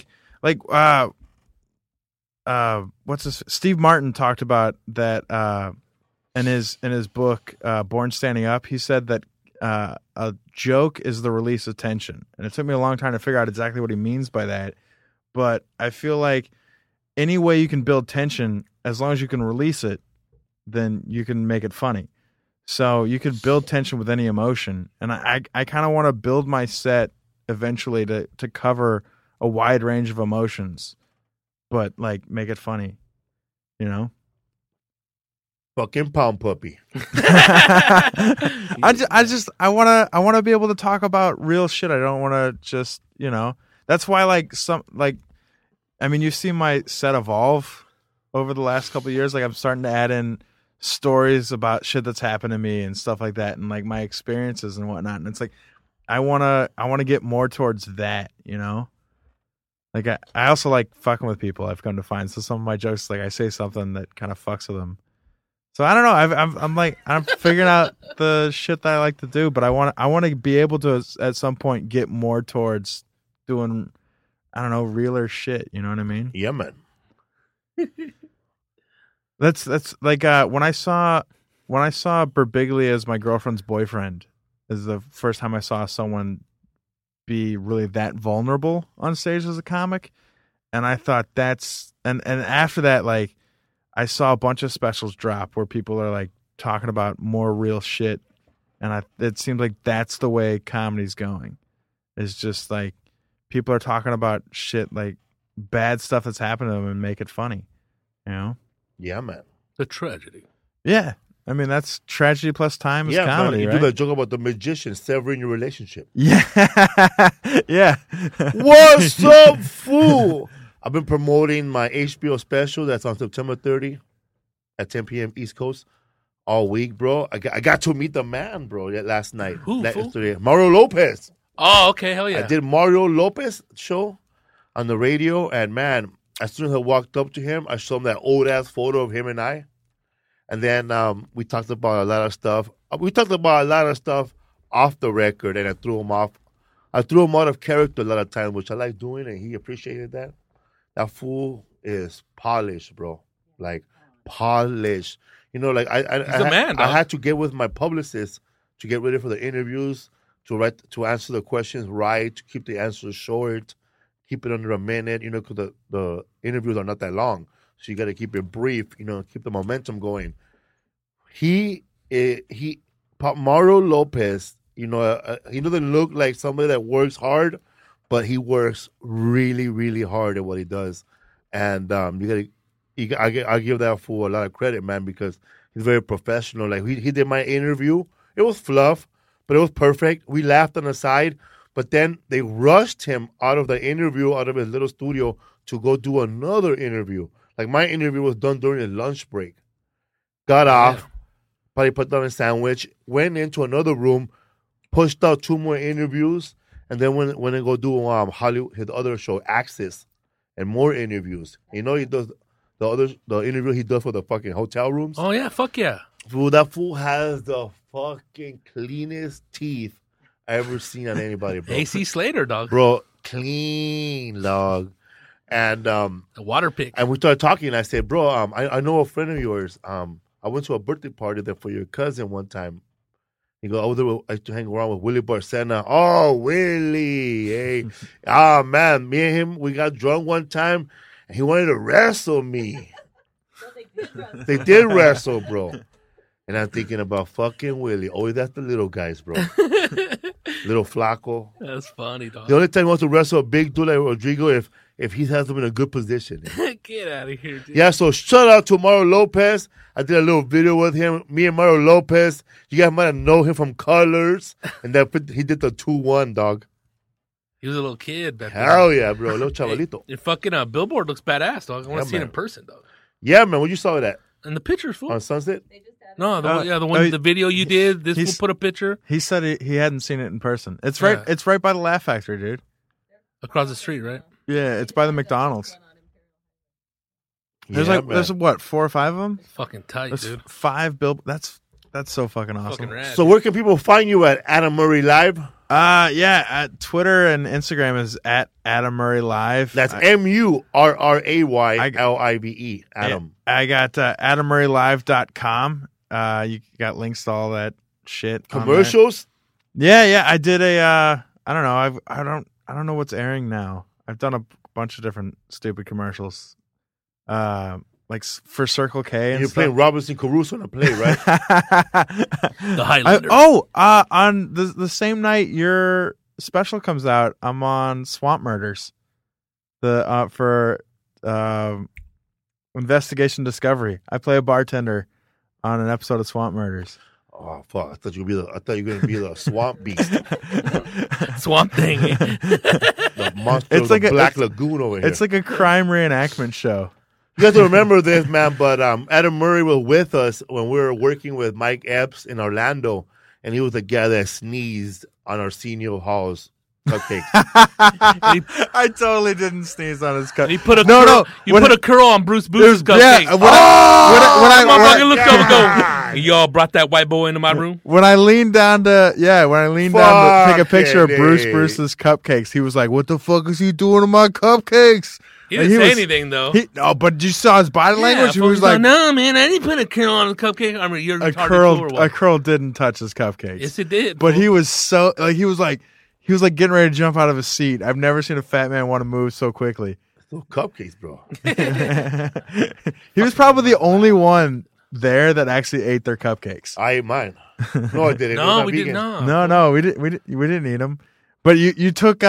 Steve Martin talked about that in his book Born Standing Up. He said that a joke is the release of tension, and it took me a long time to figure out exactly what he means by that. But I feel like any way you can build tension, as long as you can release it, then you can make it funny. So you could build tension with any emotion, and I kind of want to build my set eventually to cover a wide range of emotions, but like make it funny, Fucking pound puppy. I want to be able to talk about real shit. I don't want to just, that's why you've seen my set evolve over the last couple of years. Like I'm starting to add in stories about shit that's happened to me and stuff like that, and like my experiences and whatnot. And it's like, I want to get more towards that, Like I also like fucking with people. I've come to find. So some of my jokes, like I say something that kind of fucks with them. So I don't know. I'm figuring out the shit that I like to do, but I want to be able to at some point get more towards doing, I don't know, realer shit. You know what I mean? Yeah, man. That's like when I saw Birbiglia as my girlfriend's boyfriend is the first time I saw someone be really that vulnerable on stage as a comic, and I thought and after that, like, I saw a bunch of specials drop where people are like talking about more real shit, and it seems like that's the way comedy's going. It's just like people are talking about shit, like bad stuff that's happened to them, and make it funny. Yeah, man. The tragedy. Yeah, I mean, that's tragedy plus time is Yeah, man. comedy, You right? do that joke about the magician severing your relationship. Yeah. Yeah. What's up, fool? I've been promoting my HBO special that's on September 30 at 10 p.m. East Coast all week, bro. I got to meet the man, bro, last night. Who, fool? Yesterday. Mario Lopez. Oh, okay, hell yeah. I did Mario Lopez show on the radio, and man, as soon as I walked up to him, I showed him that old-ass photo of him and I. And then we talked about a lot of stuff. We talked about a lot of stuff off the record, and I threw him off. I threw him out of character a lot of times, which I like doing, and he appreciated that. That fool is polished, bro. Like, polished. You know, like He's a man, I dog. had to get with my publicist to get ready for the interviews, to answer the questions right, to keep the answers short, keep it under a minute, you know, because the interviews are not that long. So you got to keep it brief, you know, keep the momentum going. Mario Lopez, you know, he doesn't look like somebody that works hard, but he works really, really hard at what he does. And I give that fool a lot of credit, man, because he's very professional. Like he did my interview. It was fluff, but it was perfect. We laughed on the side, but then they rushed him out of the interview, out of his little studio, to go do another interview. Like my interview was done during a lunch break. Got off, probably put down a sandwich, went into another room, pushed out 2 more interviews, and then went and go do Hollywood, his other show, Axis, and more interviews. You know, he does the interview he does for the fucking hotel rooms. Oh, yeah, fuck yeah. Fool, that fool has the fucking cleanest teeth I ever seen on anybody, bro. AC Slater, dog. Bro, clean, dog. And A water pick. and we started talking, and I said, bro, I know a friend of yours. I went to a birthday party there for your cousin one time. He goes, I used to hang around with Willie Barcena. Oh, Willie. Hey. Man, me and him, we got drunk one time, and he wanted to wrestle me. So they did run. They did wrestle, bro. And I'm thinking about fucking Willie. Always that's the little guys, bro. Little Flaco. That's funny, dog. The only time he wants to wrestle a big dude like Rodrigo if he has him in a good position. Get out of here, dude. Yeah, so shout out to Mario Lopez. I did a little video with him. Me and Mario Lopez. You guys might have known him from Colors. And he did the 2-1, dog. He was a little kid back then. Hell yeah, bro. Little chavalito. Your fucking Billboard looks badass, dog. I want Yeah, to see it man. in person, dog. Yeah, man. When you saw that? And the pictures, fool. On Sunset? They just had No, the Oh, one, the video you did. This will he's- put a picture He said he hadn't seen it in person. It's right. Yeah. It's right by the Laugh Factory, dude. across the street, right? Yeah, it's by the McDonald's. There's Yeah, like man. there's what 4 or 5 of them. Fucking tight, There's dude. 5 bill. That's so fucking awesome. Fucking rad. So where can people find you at Adam Murray Live? Yeah, at Twitter and Instagram is at Adam Murray Live. That's MurrayLive. Adam. I got AdamMurrayLive.com. You got links to all that shit. on there. Commercials? Yeah. I did a. I don't know. I don't know what's airing now. I've done a bunch of different stupid commercials. Like for Circle K and You're stuff. playing Robinson Crusoe in a play, right? The Highlander. On the same night your special comes out, I'm on Swamp Murders. For Investigation Discovery. I play a bartender on an episode of Swamp Murders. Oh fuck! I thought you were gonna be the swamp beast, Swamp Thing. the monster It's of like the a- Black it's- Lagoon over here. It's like a crime reenactment show. You have to remember this, man. But Adam Murray was with us when we were working with Mike Epps in Orlando, and he was the guy that sneezed on Arsenio Hall's cupcake. I totally didn't sneeze on his cut. And he put a No, curl, no, You when put I- a curl on Bruce Booth's cupcake. Yeah, when I Motherfucker looked over, God. go. Y'all brought that white boy into my room. when I leaned down to take a picture of Bruce Fucking A. Bruce's cupcakes, he was like, "What the fuck is he doing to my cupcakes?" He Like, didn't say was- anything though. But you saw his body language. He was like, "No, man, I didn't put a curl on the cupcake." I mean, you're a retarded curl. fool or A what? curl didn't touch his cupcakes. Yes, it did. But fool. he was so he was like getting ready to jump out of his seat. I've never seen a fat man want to move so quickly. Those cupcakes, bro. He was probably the only one there that actually ate their cupcakes. I ate mine. No, I didn't. It was No, not we did vegan. not. No, we didn't eat them. But you took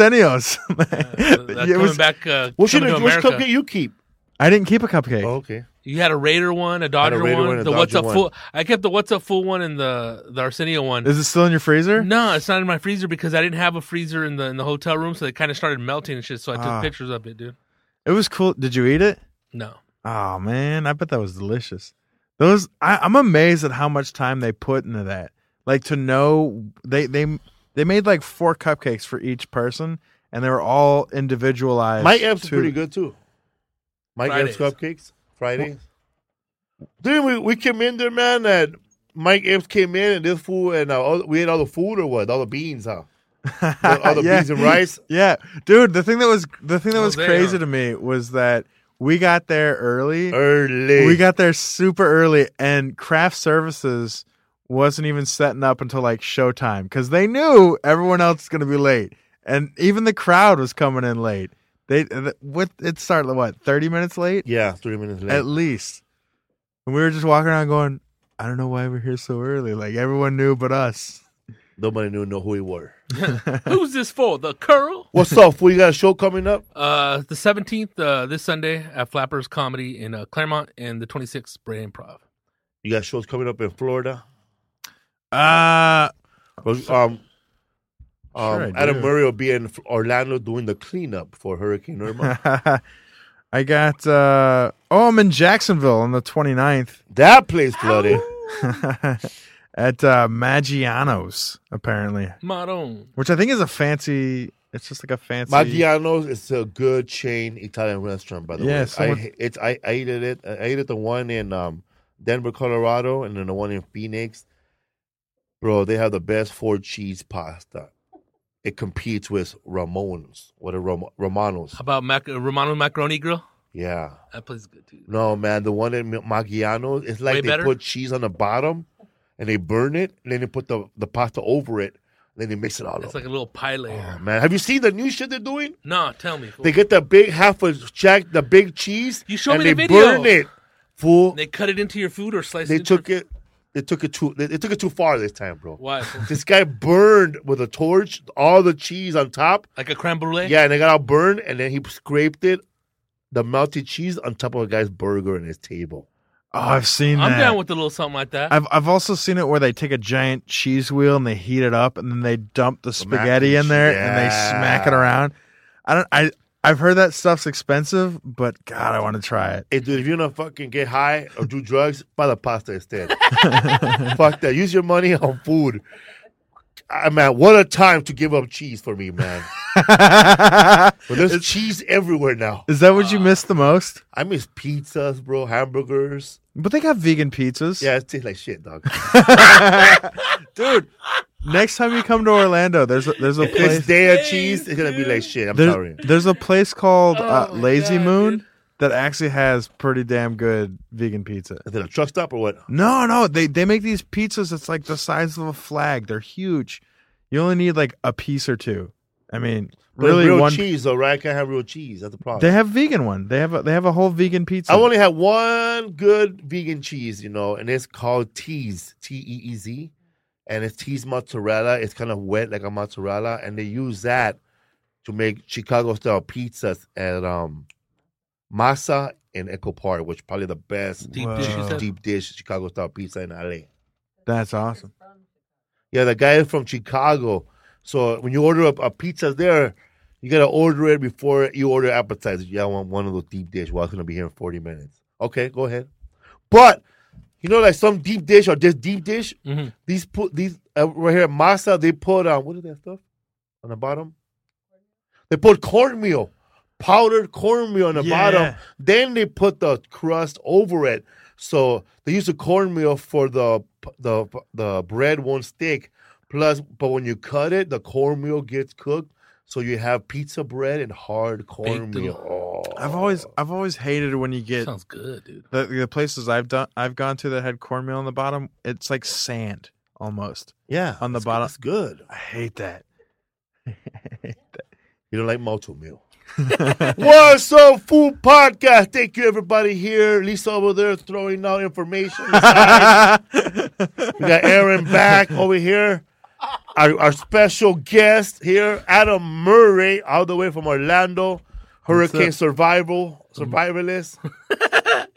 Arsenio's. Coming back. What Coming to which America. cupcake you keep? I didn't keep a cupcake. Oh, okay. You had a Raider one, a Dodger Raider one, one, a the What's Dodger Up one. Full. I kept the What's Up Full one and the Arsenio one. Is it still in your freezer? No, it's not in my freezer because I didn't have a freezer in the hotel room, so it kind of started melting and shit. So I took pictures of it, dude. It was cool. Did you eat it? No, Oh man, I bet that was delicious. I'm amazed at how much time they put into that. Like to know they made like 4 cupcakes for each person, and they were all individualized. Mike Epps is pretty good too. Mike Fridays. Epps cupcakes Fridays. Didn't we came in there, man? That Mike Epps came in and this food and we ate all the food or what? All the beans, huh? All the Yeah. beans and rice. Yeah, dude. The thing that was there, crazy huh? to me was that we got there early. Early. We got there super early, and craft services wasn't even setting up until like showtime because they knew everyone else was going to be late, and even the crowd was coming in late. It started what 30 minutes late Yeah, 3 minutes late. at least, and we were just walking around going, I don't know why we're here so early. Like everyone knew but us. Nobody knew who we were. who's this for? The Curl? What's up, fool? You got a show coming up? The 17th, this Sunday at Flappers Comedy in Claremont, and the 26th, Bray Improv. You got shows coming up in Florida? I Adam do. Murray will be in Orlando doing the cleanup for Hurricane Irma. I got I'm in Jacksonville on the 29th. That place flooded. At Maggiano's, apparently, Maron. which I think is a fancy. It's just like a fancy. Maggiano's is a good chain Italian restaurant, by the Yeah, way. I ate it. I ate at the one in Denver, Colorado, and then the one in Phoenix. Bro, they have the best 4-cheese pasta. It competes with Ramones. What are Romanos? How about Romano Macaroni Grill? Yeah. That place is good too. No, man, the one in Maggiano's, it's like Way they better? put cheese on the bottom, and they burn it, and then they put the pasta over it, and then they mix it all It's up. like a little pie layer. Oh, man, have you seen the new shit they're doing? No, tell me. Fool. They get the big half of the big cheese. You showed and me they the video. burn it, fool. They cut it into your food or slice They it into took it. They took it too far this time, bro. Why? Fool? This guy burned with a torch all the cheese on top. Like a creme brulee? Yeah, and they got all burned, and then he scraped it, the melted cheese on top of a guy's burger in his table. Oh, I've seen I'm that. down with a little something like that. I've also seen it where they take a giant cheese wheel and they heat it up and then they dump the spaghetti in there and they smack it around. I've heard that stuff's expensive, but God, I want to try it. Hey, dude, if you're gonna fucking get high or do drugs, buy the pasta instead. Fuck that. Use your money on food. Man, what a time to give up cheese for me, man. But there's cheese everywhere now. Is that what you miss the most? I miss pizzas, bro, hamburgers. But they got vegan pizzas. Yeah, it tastes like shit, dog. Dude, next time you come to Orlando, there's a If it's place. day of cheese, it's gonna be like shit. I'm sorry. There's a place called Oh my Lazy God, Moon dude. that actually has pretty damn good vegan pizza. Is it a truck stop or what? No, they make these pizzas that's like the size of a flag. They're huge. You only need like a piece or two. I mean, But really real one. cheese, though, right? I can't have real cheese. That's the problem. They have vegan one. They have a whole vegan pizza. I've only had one good vegan cheese, and it's called Tease, Teez, and it's Tease mozzarella. It's kind of wet like a mozzarella, and they use that to make Chicago-style pizzas at Masa in Echo Park, which is probably the best Deep dish, you said? deep dish Chicago-style pizza in LA. That's awesome. Yeah, the guy is from Chicago. So when you order a pizza there, you got to order it before you order appetizers. Yeah, I want one of those deep dish. Well, it's going to be here in 40 minutes. Okay, go ahead. But, like some deep dish or just deep dish, Mhm. these right here at Masa, they put, what is that stuff on the bottom? They put cornmeal, powdered cornmeal on the Yeah. bottom. Then they put the crust over it. So they use the cornmeal for the bread won't stick. Plus, but when you cut it, the cornmeal gets cooked. So you have pizza bread and hard cornmeal. Oh. I've always hated when you get Sounds good, dude. the places I've gone to that had cornmeal on the bottom. It's like sand almost Yeah, on the it's- bottom. It's good. I hate that. You don't like malto meal. What's up, Food Podcast? Thank you, everybody here. Lisa over there throwing out information. We got Aaron back over here. Our special guest here, Adam Murray, all the way from Orlando. Hurricane survivalist.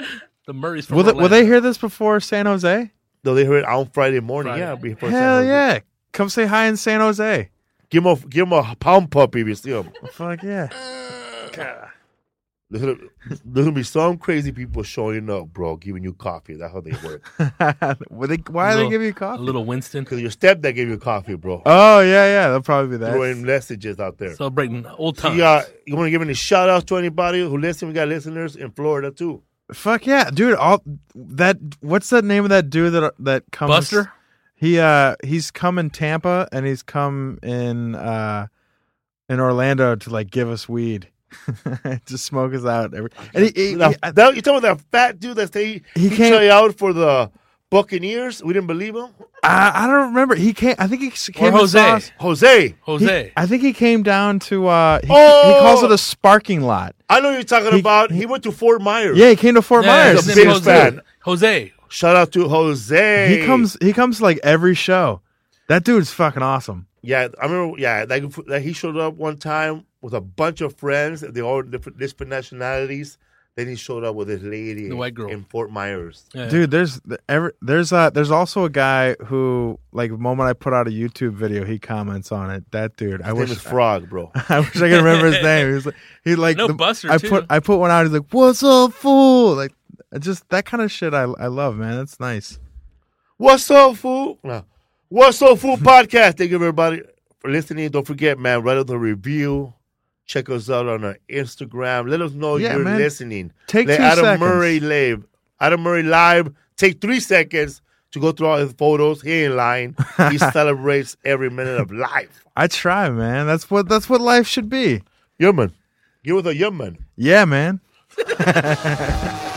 The Murrays from Will Orlando. they hear this before San Jose? No, they heard it on Friday morning. Friday. Yeah, before Hell San Jose. yeah! Come say hi in San Jose. Give him a pound puppy if you see him. Fuck yeah! There's gonna be some crazy people showing up, bro, giving you coffee. That's how they work. Why are they giving you A coffee? little Winston. Because your stepdad gave you coffee, bro. Oh yeah, that'll probably be that. Throwing messages out there. Celebrating old So times. you want to give any shout outs to anybody who listens? We got listeners in Florida too. Fuck yeah, dude! All that. What's the name of that dude that comes? Buster? He's come in Tampa and he's come in Orlando to like give us weed, to smoke us out. And You talking about that fat dude that say he came- try out for the Buccaneers? We didn't believe him. I don't remember. He came. I think he came. and Jose. saw us. Jose, Jose. I think he came down to. He Oh! calls it a sparking lot. I know you're talking about. He went to Fort Myers. Yeah, he came to Fort Yeah, Myers. He's his a name big is fan. Jose. Shout out to Jose. He comes like every show. That dude's fucking awesome. Yeah, I remember. Yeah, like he showed up one time with a bunch of friends. They all different nationalities. Then he showed up with his lady, The white girl. in Fort Myers. Yeah. Dude, there's also a guy who, like, the moment I put out a YouTube video, he comments on it. That dude, His name is Frog, bro. I wish I could remember his name. He like No, Buster, I too. put one out. He's like, "What's up, fool?" Like, just that kind of shit. I love, man. That's nice. What's up, fool? No. What's up, fool? Podcast. Thank you, everybody, for listening. Don't forget, man, write us a review. Check us out on our Instagram. Let us know Yeah, you're man. listening. Take Let 2 Adam seconds. Murray live. Adam Murray live. Take 3 seconds to go through all his photos. He ain't lying. He celebrates every minute of life. I try, man. That's what life should be. Yeah, man. Give us a yeah, man. Yeah, man.